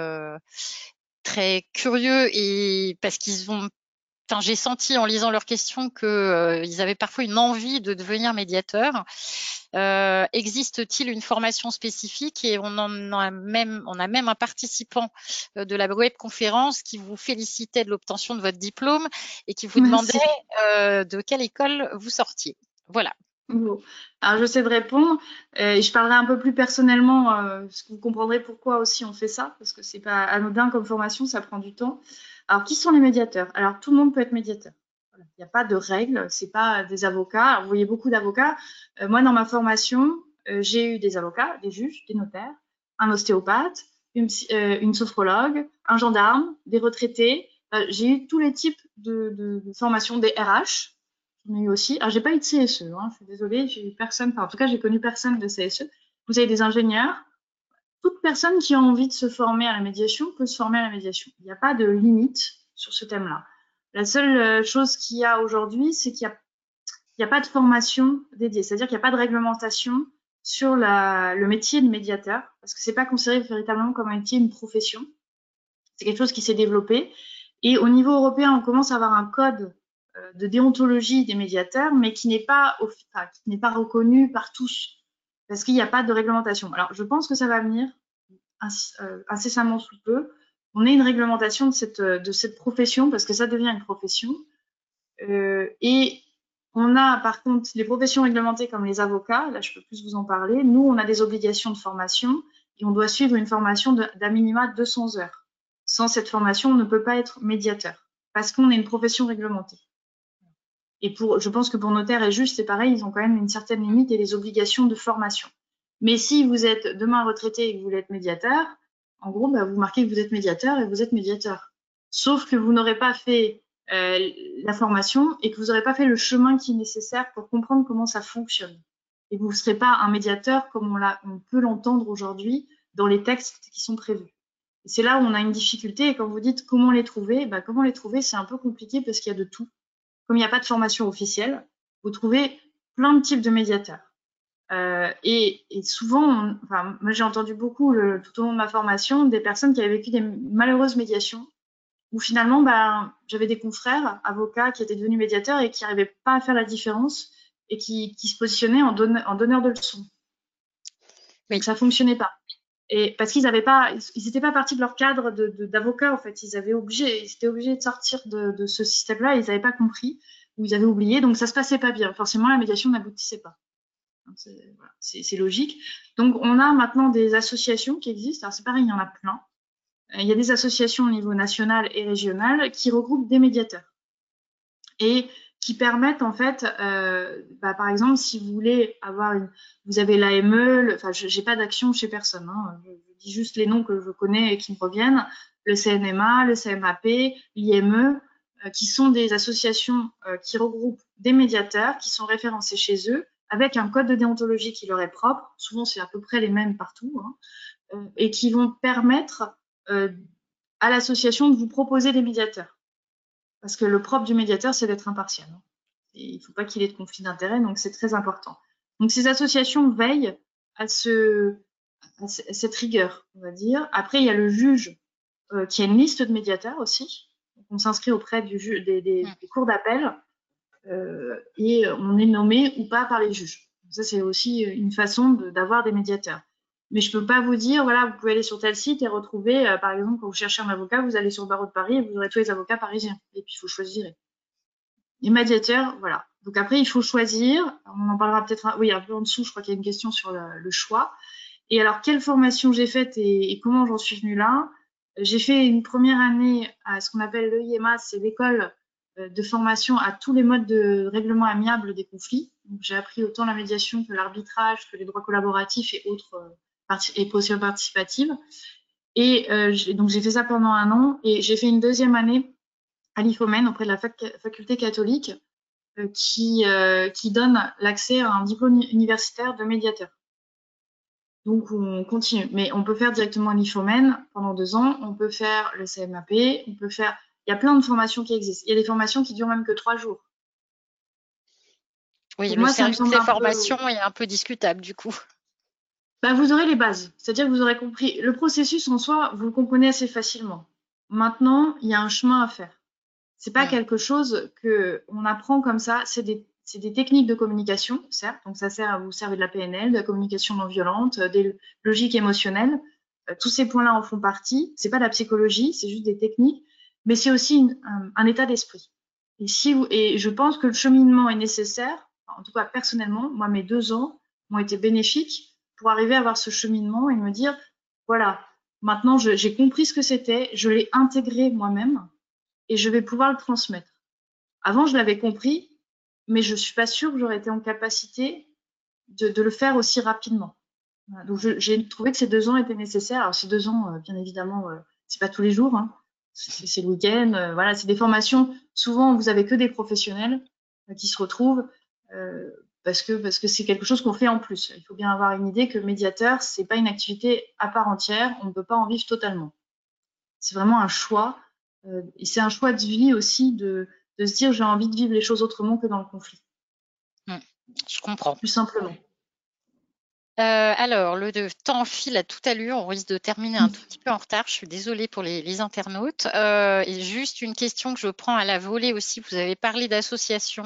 curieux et parce qu'ils ont j'ai senti en lisant leurs questions qu'ils avaient parfois une envie de devenir médiateur. Existe-t-il une formation spécifique? Et on a même un participant de la webconférence qui vous félicitait de l'obtention de votre diplôme et qui vous demandait de quelle école vous sortiez. Voilà. Bon. Alors, j'essaie de répondre. Je parlerai un peu plus personnellement, parce que vous comprendrez pourquoi aussi on fait ça, parce que c'est pas anodin comme formation, ça prend du temps. Alors, qui sont les médiateurs? Alors, tout le monde peut être médiateur. Voilà. Il n'y a pas de règles, c'est pas des avocats. Alors, vous voyez beaucoup d'avocats. Moi, dans ma formation, j'ai eu des avocats, des juges, des notaires, un ostéopathe, une sophrologue, un gendarme, des retraités. J'ai eu tous les types de formations, des RH. J'en ai eu aussi. Alors, j'ai pas eu de CSE, je suis désolée, j'ai eu personne, en tout cas, j'ai connu personne de CSE. Vous avez des ingénieurs. Toute personne qui a envie de se former à la médiation peut se former à la médiation. Il n'y a pas de limite sur ce thème-là. La seule chose qu'il y a aujourd'hui, c'est qu'il n'y a pas de formation dédiée. C'est-à-dire qu'il n'y a pas de réglementation sur le métier de médiateur, parce que c'est pas considéré véritablement comme un métier, une profession. C'est quelque chose qui s'est développé. Et au niveau européen, on commence à avoir un code de déontologie des médiateurs, mais qui n'est pas reconnu par tous, parce qu'il n'y a pas de réglementation. Alors, je pense que ça va venir incessamment sous peu. On ait une réglementation de cette profession, parce que ça devient une profession. Et on a, par contre, les professions réglementées comme les avocats, là, je peux plus vous en parler. Nous, on a des obligations de formation et on doit suivre une formation d'à minima 200 heures. Sans cette formation, on ne peut pas être médiateur, parce qu'on est une profession réglementée. Et je pense que pour notaires et juges, c'est pareil, ils ont quand même une certaine limite et des obligations de formation. Mais si vous êtes demain retraité et que vous voulez être médiateur, en gros, bah, vous marquez que vous êtes médiateur et vous êtes médiateur. Sauf que vous n'aurez pas fait la formation et que vous n'aurez pas fait le chemin qui est nécessaire pour comprendre comment ça fonctionne. Et vous ne serez pas un médiateur comme on peut l'entendre aujourd'hui dans les textes qui sont prévus. C'est là où on a une difficulté. Et quand vous dites comment les trouver, bah, comment les trouver, c'est un peu compliqué parce qu'il y a de tout. Comme il n'y a pas de formation officielle, vous trouvez plein de types de médiateurs. Et souvent, moi j'ai entendu beaucoup tout au long de ma formation des personnes qui avaient vécu des malheureuses médiations où finalement, bah, j'avais des confrères avocats qui étaient devenus médiateurs et qui n'arrivaient pas à faire la différence et qui se positionnaient en donneur de leçons. Oui. Donc ça fonctionnait pas. Et parce qu'ils n'étaient pas partis de leur cadre d'avocat en fait. Ils étaient obligés de sortir de ce système-là. Ils n'avaient pas compris ou ils avaient oublié. Donc ça se passait pas bien. Forcément, la médiation n'aboutissait pas. C'est logique. Donc on a maintenant des associations qui existent. Alors c'est pareil, il y en a plein. Il y a des associations au niveau national et régional qui regroupent des médiateurs et qui permettent en fait, par exemple, si vous voulez vous avez l'AME, j'ai pas d'action chez personne, hein, je dis juste les noms que je connais et qui me reviennent, le CNMA, le CMAP, l'IME, qui sont des associations qui regroupent des médiateurs qui sont référencés chez eux avec un code de déontologie qui leur est propre, souvent c'est à peu près les mêmes partout, hein, et qui vont permettre à l'association de vous proposer des médiateurs. Parce que le propre du médiateur, c'est d'être impartial. Et il ne faut pas qu'il ait de conflit d'intérêts, donc c'est très important. Donc ces associations veillent à cette rigueur, on va dire. Après, il y a le juge qui a une liste de médiateurs aussi. Donc, on s'inscrit auprès des cours d'appel et on est nommé ou pas par les juges. Donc, ça, c'est aussi une façon d'avoir des médiateurs. Mais je ne peux pas vous dire, voilà, vous pouvez aller sur tel site et retrouver, par exemple, quand vous cherchez un avocat, vous allez sur le barreau de Paris et vous aurez tous les avocats parisiens. Et puis, il faut choisir. Les médiateurs, voilà. Donc après, il faut choisir. On en parlera peut-être un peu en dessous, je crois qu'il y a une question sur le choix. Et alors, quelle formation j'ai faite et comment j'en suis venue là? J'ai fait une première année à ce qu'on appelle l'EIMA, c'est l'école de formation à tous les modes de règlement amiable des conflits. Donc, j'ai appris autant la médiation que l'arbitrage, que les droits collaboratifs et autres et procédures participatives. Et donc, j'ai fait ça pendant 1 an et j'ai fait une deuxième année à l'IFOMEN auprès de la faculté catholique qui donne l'accès à un diplôme universitaire de médiateur. Donc, on continue. Mais on peut faire directement l'IFOMEN pendant 2 ans. On peut faire le CMAP. On peut faire... Il y a plein de formations qui existent. Il y a des formations qui durent même que 3 jours. Oui, donc le sérieux de ces formations est un peu discutable du coup. Bah, vous aurez les bases. C'est-à-dire que vous aurez compris. Le processus en soi, vous le comprenez assez facilement. Maintenant, il y a un chemin à faire. C'est pas quelque chose qu'on apprend comme ça. C'est des techniques de communication, certes. Donc, ça sert à vous servir de la PNL, de la communication non violente, des logiques émotionnelles. Tous ces points-là en font partie. C'est pas de la psychologie, c'est juste des techniques. Mais c'est aussi un état d'esprit. Et je pense que le cheminement est nécessaire. En tout cas, personnellement, moi, mes 2 ans m'ont été bénéfiques pour arriver à avoir ce cheminement et me dire, voilà, maintenant, j'ai compris ce que c'était, je l'ai intégré moi-même et je vais pouvoir le transmettre. Avant, je l'avais compris, mais je ne suis pas sûre que j'aurais été en capacité de le faire aussi rapidement. Voilà, donc, j'ai trouvé que ces 2 ans étaient nécessaires. Alors, ces 2 ans, bien évidemment, c'est pas tous les jours, hein. C'est le week-end. Voilà, c'est des formations. Souvent, vous avez que des professionnels qui se retrouvent parce que c'est quelque chose qu'on fait en plus. Il faut bien avoir une idée que médiateur, c'est pas une activité à part entière. On ne peut pas en vivre totalement. C'est vraiment un choix. Et c'est un choix de vie aussi de se dire j'ai envie de vivre les choses autrement que dans le conflit. Je comprends. Plus simplement. Alors, le temps file à toute allure. On risque de terminer un tout petit peu en retard. Je suis désolée pour les internautes. Et juste une question que je prends à la volée aussi. Vous avez parlé d'associations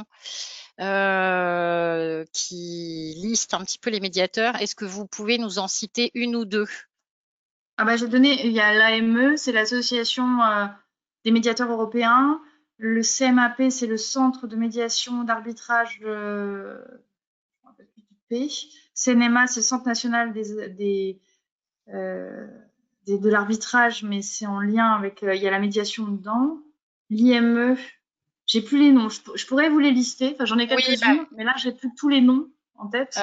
qui listent un petit peu les médiateurs. Est-ce que vous pouvez nous en citer une ou deux? Il y a l'AME, c'est l'association des médiateurs européens. Le CMAP, c'est le centre de médiation d'arbitrage CNMA, c'est le centre national de l'arbitrage, mais c'est en lien avec, il y a la médiation dedans. L'IME, j'ai plus les noms. Je pourrais vous les lister. Enfin, j'en ai quelques-unes, mais là, j'ai plus tous les noms en tête?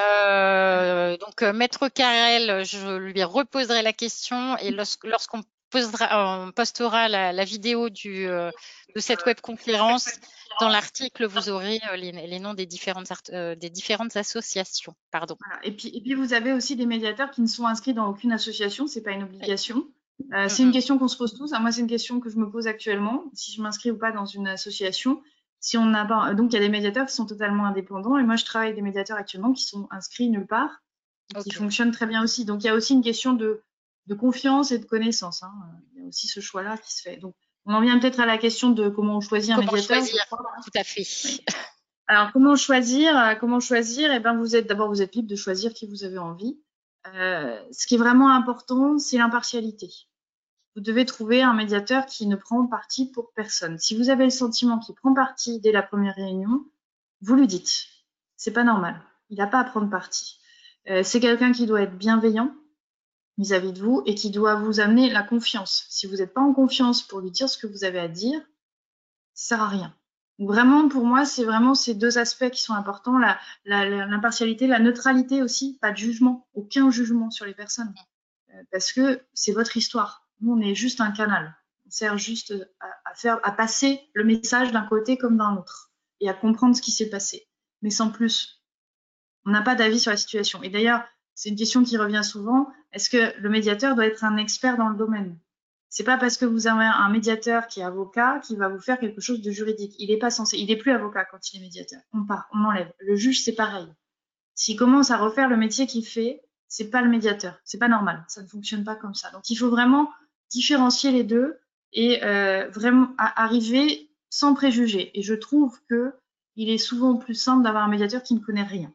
Maître Carrel, je lui reposerai la question et lorsqu'on on postera la vidéo de cette webconférence, dans l'article, vous aurez les noms des différentes associations. Pardon. Voilà. Et puis, vous avez aussi des médiateurs qui ne sont inscrits dans aucune association, c'est pas une obligation. Oui. C'est une question qu'on se pose tous. Moi, c'est une question que je me pose actuellement, si je m'inscris ou pas dans une association. Si on n'a pas, donc il y a des médiateurs qui sont totalement indépendants, et moi je travaille avec des médiateurs actuellement qui sont inscrits nulle part, qui fonctionnent très bien aussi. Donc il y a aussi une question de confiance et de connaissance. Hein. Il y a aussi ce choix-là qui se fait. Donc on en vient peut-être à la question de comment on choisit un médiateur. Tout à fait. Oui. Alors comment choisir? Eh ben vous êtes libre de choisir qui vous avez envie. Ce qui est vraiment important, c'est l'impartialité. Vous devez trouver un médiateur qui ne prend parti pour personne. Si vous avez le sentiment qu'il prend parti dès la première réunion, vous lui dites. C'est pas normal. Il n'a pas à prendre parti. C'est quelqu'un qui doit être bienveillant vis-à-vis de vous et qui doit vous amener la confiance. Si vous n'êtes pas en confiance pour lui dire ce que vous avez à dire, ça sert à rien. Donc vraiment, pour moi, c'est vraiment ces deux aspects qui sont importants, l'impartialité, la neutralité aussi, pas de jugement, aucun jugement sur les personnes, parce que c'est votre histoire. Nous, on est juste un canal. On sert juste à passer le message d'un côté comme d'un autre et à comprendre ce qui s'est passé, mais sans plus. On n'a pas d'avis sur la situation. Et d'ailleurs, c'est une question qui revient souvent. Est-ce que le médiateur doit être un expert dans le domaine? C'est pas parce que vous avez un médiateur qui est avocat qui va vous faire quelque chose de juridique. Il n'est pas censé. Il n'est plus avocat quand il est médiateur. On part, on enlève. Le juge, c'est pareil. S'il commence à refaire le métier qu'il fait, c'est pas le médiateur. C'est pas normal. Ça ne fonctionne pas comme ça. Donc, il faut vraiment différencier les deux et vraiment arriver sans préjugés. Et je trouve que il est souvent plus simple d'avoir un médiateur qui ne connaît rien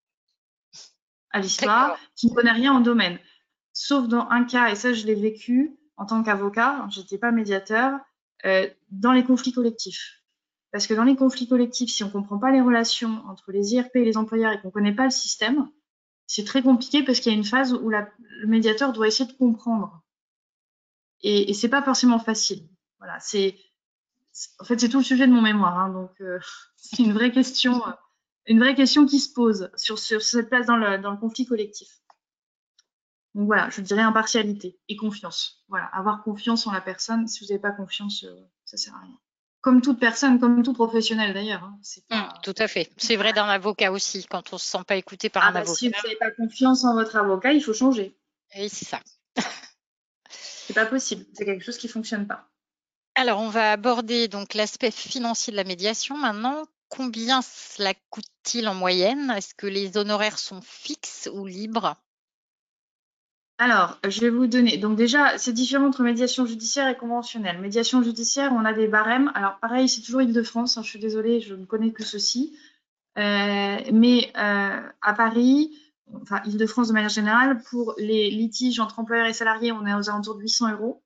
à l'histoire, qui ne connaît rien au domaine. Sauf dans un cas, et ça je l'ai vécu en tant qu'avocat, je n'étais pas médiateur, dans les conflits collectifs. Parce que dans les conflits collectifs, si on ne comprend pas les relations entre les IRP et les employeurs et qu'on ne connaît pas le système, c'est très compliqué parce qu'il y a une phase où le médiateur doit essayer de comprendre. Et ce n'est pas forcément facile. Voilà, en fait, c'est tout le sujet de mon mémoire. Hein, donc, c'est une vraie question qui se pose sur cette place dans le conflit collectif. Donc voilà, je dirais impartialité et confiance. Voilà, avoir confiance en la personne. Si vous n'avez pas confiance, ça sert à rien. Comme toute personne, comme tout professionnel d'ailleurs. Hein, tout à fait. C'est vrai d'un avocat aussi, quand on ne se sent pas écouté par un avocat. Si vous n'avez pas confiance en votre avocat, il faut changer. Oui, c'est ça. C'est pas possible. C'est quelque chose qui fonctionne pas. Alors, on va aborder donc l'aspect financier de la médiation maintenant. Combien cela coûte-t-il en moyenne? Est-ce que les honoraires sont fixes ou libres? Alors, je vais vous donner. Donc déjà, c'est différent entre médiation judiciaire et conventionnelle. Médiation judiciaire, on a des barèmes. Alors pareil, c'est toujours Île-de-France. Hein, je suis désolée, je ne connais que ceci. Mais à Paris, enfin Île-de-France de manière générale, pour les litiges entre employeurs et salariés, on est aux alentours de 800 €.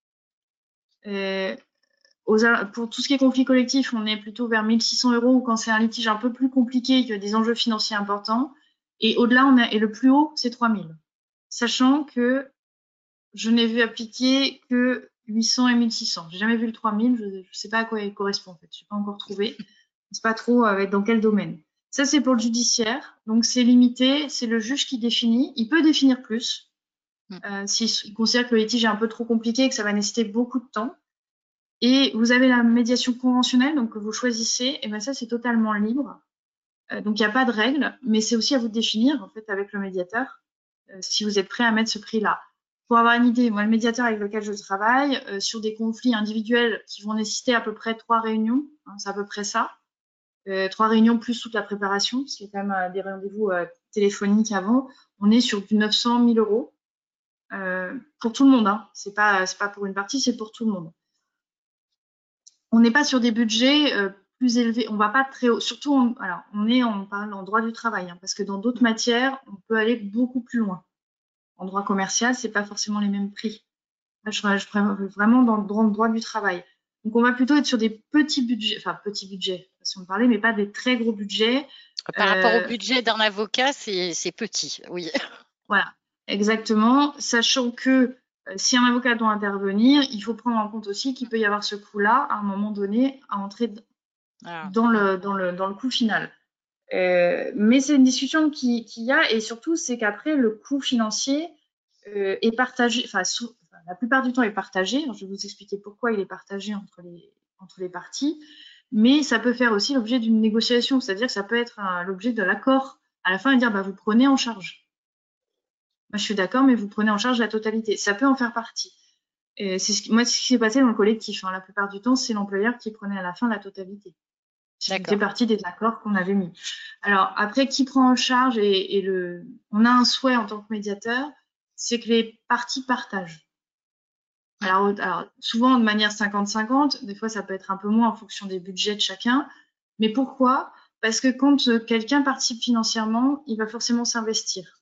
Pour tout ce qui est conflit collectif, on est plutôt vers 1600 € ou quand c'est un litige un peu plus compliqué, qu'il y a des enjeux financiers importants. Et au-delà, et le plus haut, c'est 3000. Sachant que je n'ai vu appliquer que 800 et 1600. J'ai jamais vu le 3000. Je ne sais pas à quoi il correspond en fait. Je n'ai pas encore trouvé. Je ne sais pas trop dans quel domaine. Ça, c'est pour le judiciaire. Donc, c'est limité. C'est le juge qui définit. Il peut définir plus. S'il considère que le litige est un peu trop compliqué et que ça va nécessiter beaucoup de temps. Et vous avez la médiation conventionnelle, donc que vous choisissez. Et bien ça, c'est totalement libre. Donc, il n'y a pas de règle. Mais c'est aussi à vous de définir, en fait, avec le médiateur, si vous êtes prêt à mettre ce prix-là. Pour avoir une idée, moi, le médiateur avec lequel je travaille, sur des conflits individuels qui vont nécessiter à peu près 3 réunions, hein, c'est à peu près ça, 3 réunions plus toute la préparation, parce qu'il y a quand même des rendez-vous téléphoniques avant, on est sur du 900 000 € pour tout le monde. Hein. C'est pas pour une partie, c'est pour tout le monde. On n'est pas sur des budgets plus élevés, on va pas très haut. Surtout, on parle en droit du travail, hein, parce que dans d'autres matières, on peut aller beaucoup plus loin. En droit commercial, c'est pas forcément les mêmes prix. Là, je vraiment dans le droit du travail. Donc, on va plutôt être sur des petits budgets, façon de parler, mais pas des très gros budgets. Par rapport au budget d'un avocat, c'est petit, oui. Voilà, exactement. Sachant que si un avocat doit intervenir, il faut prendre en compte aussi qu'il peut y avoir ce coût-là, à un moment donné, à entrer dans le coût final. Mais c'est une discussion qu'il y a, et surtout, c'est qu'après, le coût financier est partagé, enfin, la plupart du temps est partagé. Alors, je vais vous expliquer pourquoi il est partagé entre les parties, mais ça peut faire aussi l'objet d'une négociation, c'est-à-dire que ça peut être l'objet de l'accord à la fin et dire, bah, vous prenez en charge. Moi, je suis d'accord, mais vous prenez en charge la totalité. Ça peut en faire partie. Moi, c'est ce qui s'est passé dans le collectif. Hein. La plupart du temps, c'est l'employeur qui prenait à la fin la totalité. C'était partie des accords qu'on avait mis. Alors, après, qui prend en charge on a un souhait en tant que médiateur, c'est que les parties partagent. Alors, souvent de manière 50-50, des fois ça peut être un peu moins en fonction des budgets de chacun. Mais pourquoi? Parce que quand quelqu'un participe financièrement, il va forcément s'investir.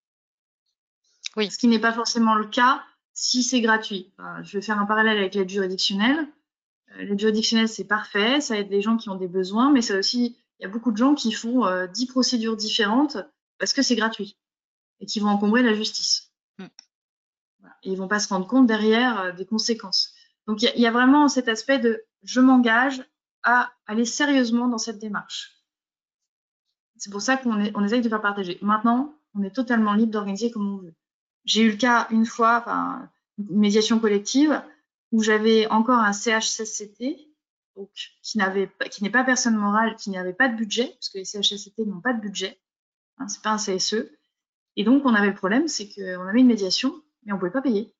Oui. Ce qui n'est pas forcément le cas si c'est gratuit. Je vais faire un parallèle avec l'aide juridictionnelle. L'aide juridictionnelle, c'est parfait, ça aide les gens qui ont des besoins, mais ça aussi, il y a beaucoup de gens qui font 10 procédures différentes parce que c'est gratuit et qui vont encombrer la justice. Voilà. Et ils vont pas se rendre compte derrière des conséquences. Donc, il y a vraiment cet aspect de je m'engage à aller sérieusement dans cette démarche. C'est pour ça qu'on essaye de faire partager. Maintenant, on est totalement libre d'organiser comme on veut. J'ai eu le cas une fois, une médiation collective, où j'avais encore un CHSCT, donc, qui n'est pas personne morale, qui n'avait pas de budget, parce que les CHSCT n'ont pas de budget, hein, c'est pas un CSE. Et donc, on avait le problème, c'est qu'on avait une médiation, mais on ne pouvait pas payer.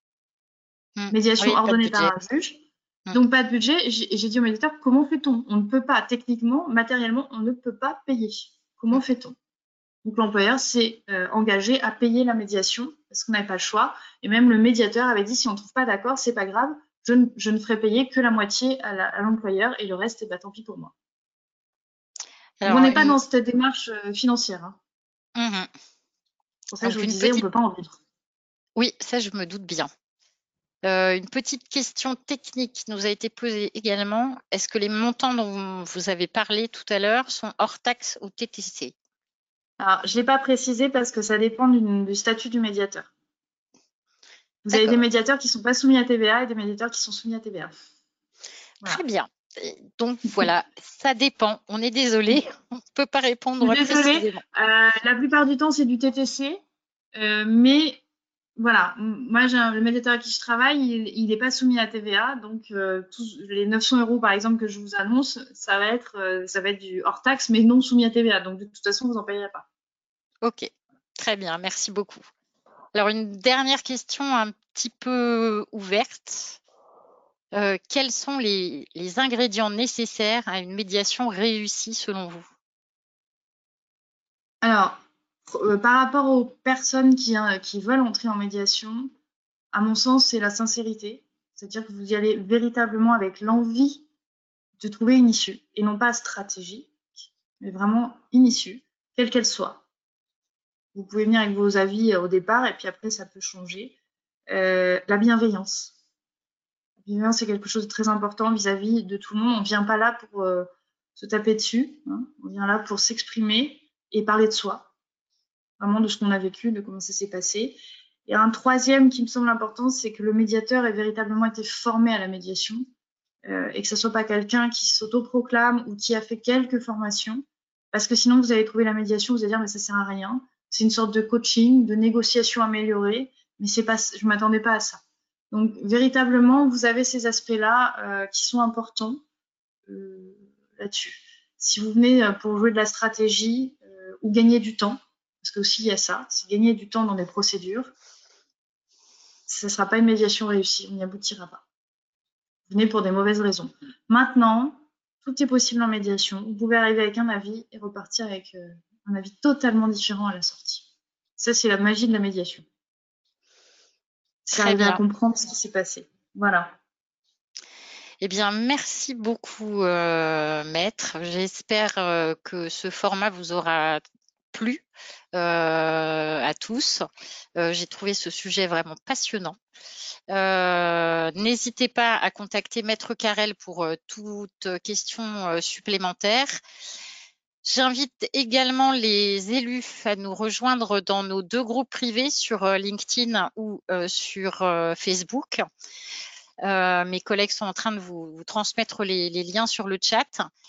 Médiation ordonnée par un juge, donc pas de budget. J'ai dit au médiateur, comment fait-on? On ne peut pas, techniquement, matériellement, on ne peut pas payer. Comment fait-on? Donc l'employeur s'est engagé à payer la médiation parce qu'on n'avait pas le choix. Et même le médiateur avait dit, si on ne trouve pas d'accord, c'est pas grave, je ne ferai payer que la moitié à l'employeur et le reste, tant pis pour moi. Alors, on n'est pas dans cette démarche financière. Hein. C'est pour ça que je vous disais, on ne peut pas en vivre. Oui, ça, je me doute bien. Une petite question technique nous a été posée également. Est-ce que les montants dont vous avez parlé tout à l'heure sont hors taxe ou TTC? Alors, je ne l'ai pas précisé parce que ça dépend du statut du médiateur. Vous avez des médiateurs qui ne sont pas soumis à TVA et des médiateurs qui sont soumis à TVA. Voilà. Très bien. Donc voilà, ça dépend. On est désolé, on ne peut pas répondre précisément. La plupart du temps, c'est du TTC, mais voilà, moi, le médiateur avec qui je travaille, il n'est pas soumis à TVA, donc les 900 € par exemple que je vous annonce, ça va être du hors taxe, mais non soumis à TVA, donc de toute façon, vous n'en payerez pas. Ok, très bien, merci beaucoup. Alors, une dernière question un petit peu ouverte. Quels sont les ingrédients nécessaires à une médiation réussie selon vous? Alors, par rapport aux personnes qui veulent entrer en médiation, à mon sens, c'est la sincérité. C'est-à-dire que vous y allez véritablement avec l'envie de trouver une issue, et non pas stratégique, mais vraiment une issue, quelle qu'elle soit. Vous pouvez venir avec vos avis au départ, et puis après, ça peut changer. La bienveillance. La bienveillance, c'est quelque chose de très important vis-à-vis de tout le monde. On ne vient pas là pour se taper dessus. Hein. On vient là pour s'exprimer et parler de soi. Vraiment de ce qu'on a vécu, de comment ça s'est passé. Et un troisième qui me semble important, c'est que le médiateur ait véritablement été formé à la médiation et que ce ne soit pas quelqu'un qui s'autoproclame ou qui a fait quelques formations. Parce que sinon, vous allez trouver la médiation, vous allez dire, mais ça ne sert à rien. C'est une sorte de coaching, de négociation améliorée, mais je ne m'attendais pas à ça. Donc, véritablement, vous avez ces aspects-là qui sont importants là-dessus. Si vous venez pour jouer de la stratégie ou gagner du temps, parce qu'aussi il y a ça, c'est gagner du temps dans des procédures, ça ne sera pas une médiation réussie, on n'y aboutira pas. Vous venez pour des mauvaises raisons. Maintenant, tout est possible en médiation. Vous pouvez arriver avec un avis et repartir avec un avis totalement différent à la sortie. Ça, c'est la magie de la médiation. C'est arriver à comprendre ce qui s'est passé. Voilà. Eh bien, merci beaucoup, Maître. J'espère que ce format vous aura plu à tous. J'ai trouvé ce sujet vraiment passionnant. N'hésitez pas à contacter Maître Carrel pour toute question supplémentaire. J'invite également les élus à nous rejoindre dans nos 2 groupes privés sur LinkedIn ou sur Facebook. Mes collègues sont en train de vous transmettre les liens sur le chat.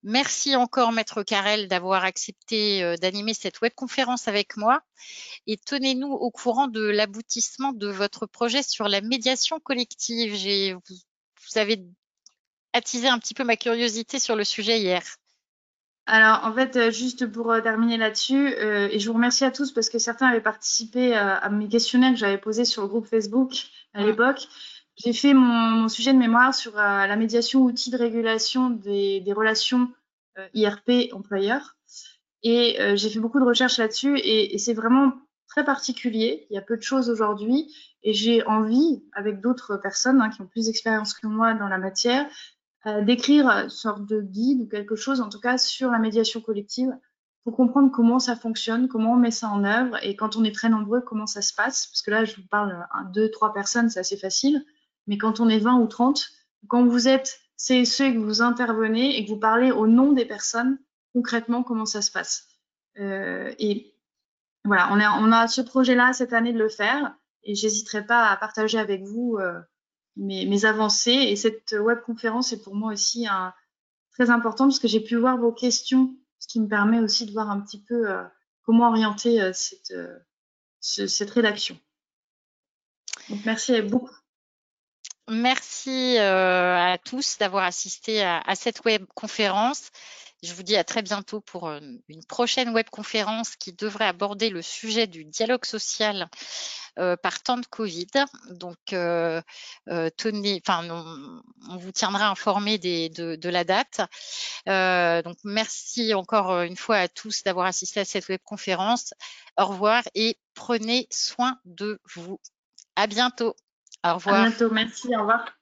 Merci encore, Maître Carrel, d'avoir accepté d'animer cette webconférence avec moi et tenez-nous au courant de l'aboutissement de votre projet sur la médiation collective. Vous avez attisé un petit peu ma curiosité sur le sujet hier. Alors, en fait, juste pour terminer là-dessus, et je vous remercie à tous parce que certains avaient participé à mes questionnaires que j'avais posés sur le groupe Facebook à l'époque. J'ai fait mon sujet de mémoire sur la médiation outil de régulation des relations IRP employeurs. Et j'ai fait beaucoup de recherches là-dessus et c'est vraiment très particulier. Il y a peu de choses aujourd'hui et j'ai envie, avec d'autres personnes qui ont plus d'expérience que moi dans la matière, d'écrire une sorte de guide ou quelque chose, en tout cas, sur la médiation collective pour comprendre comment ça fonctionne, comment on met ça en œuvre et quand on est très nombreux, comment ça se passe. Parce que là, je vous parle 2, 3 personnes, c'est assez facile. Mais quand on est 20 ou 30, quand vous êtes CSE et que vous intervenez et que vous parlez au nom des personnes, concrètement, comment ça se passe. Et voilà, on a ce projet-là cette année de le faire et j'hésiterai pas à partager avec vous mes avancées. Et cette webconférence est pour moi aussi très importante parce que j'ai pu voir vos questions, ce qui me permet aussi de voir un petit peu comment orienter cette rédaction. Donc, merci beaucoup. Merci à tous d'avoir assisté à cette webconférence. Je vous dis à très bientôt pour une prochaine webconférence qui devrait aborder le sujet du dialogue social par temps de Covid. Donc, on vous tiendra informé de la date. Donc, merci encore une fois à tous d'avoir assisté à cette webconférence. Au revoir et prenez soin de vous. À bientôt. Au revoir. À bientôt. Merci. Au revoir.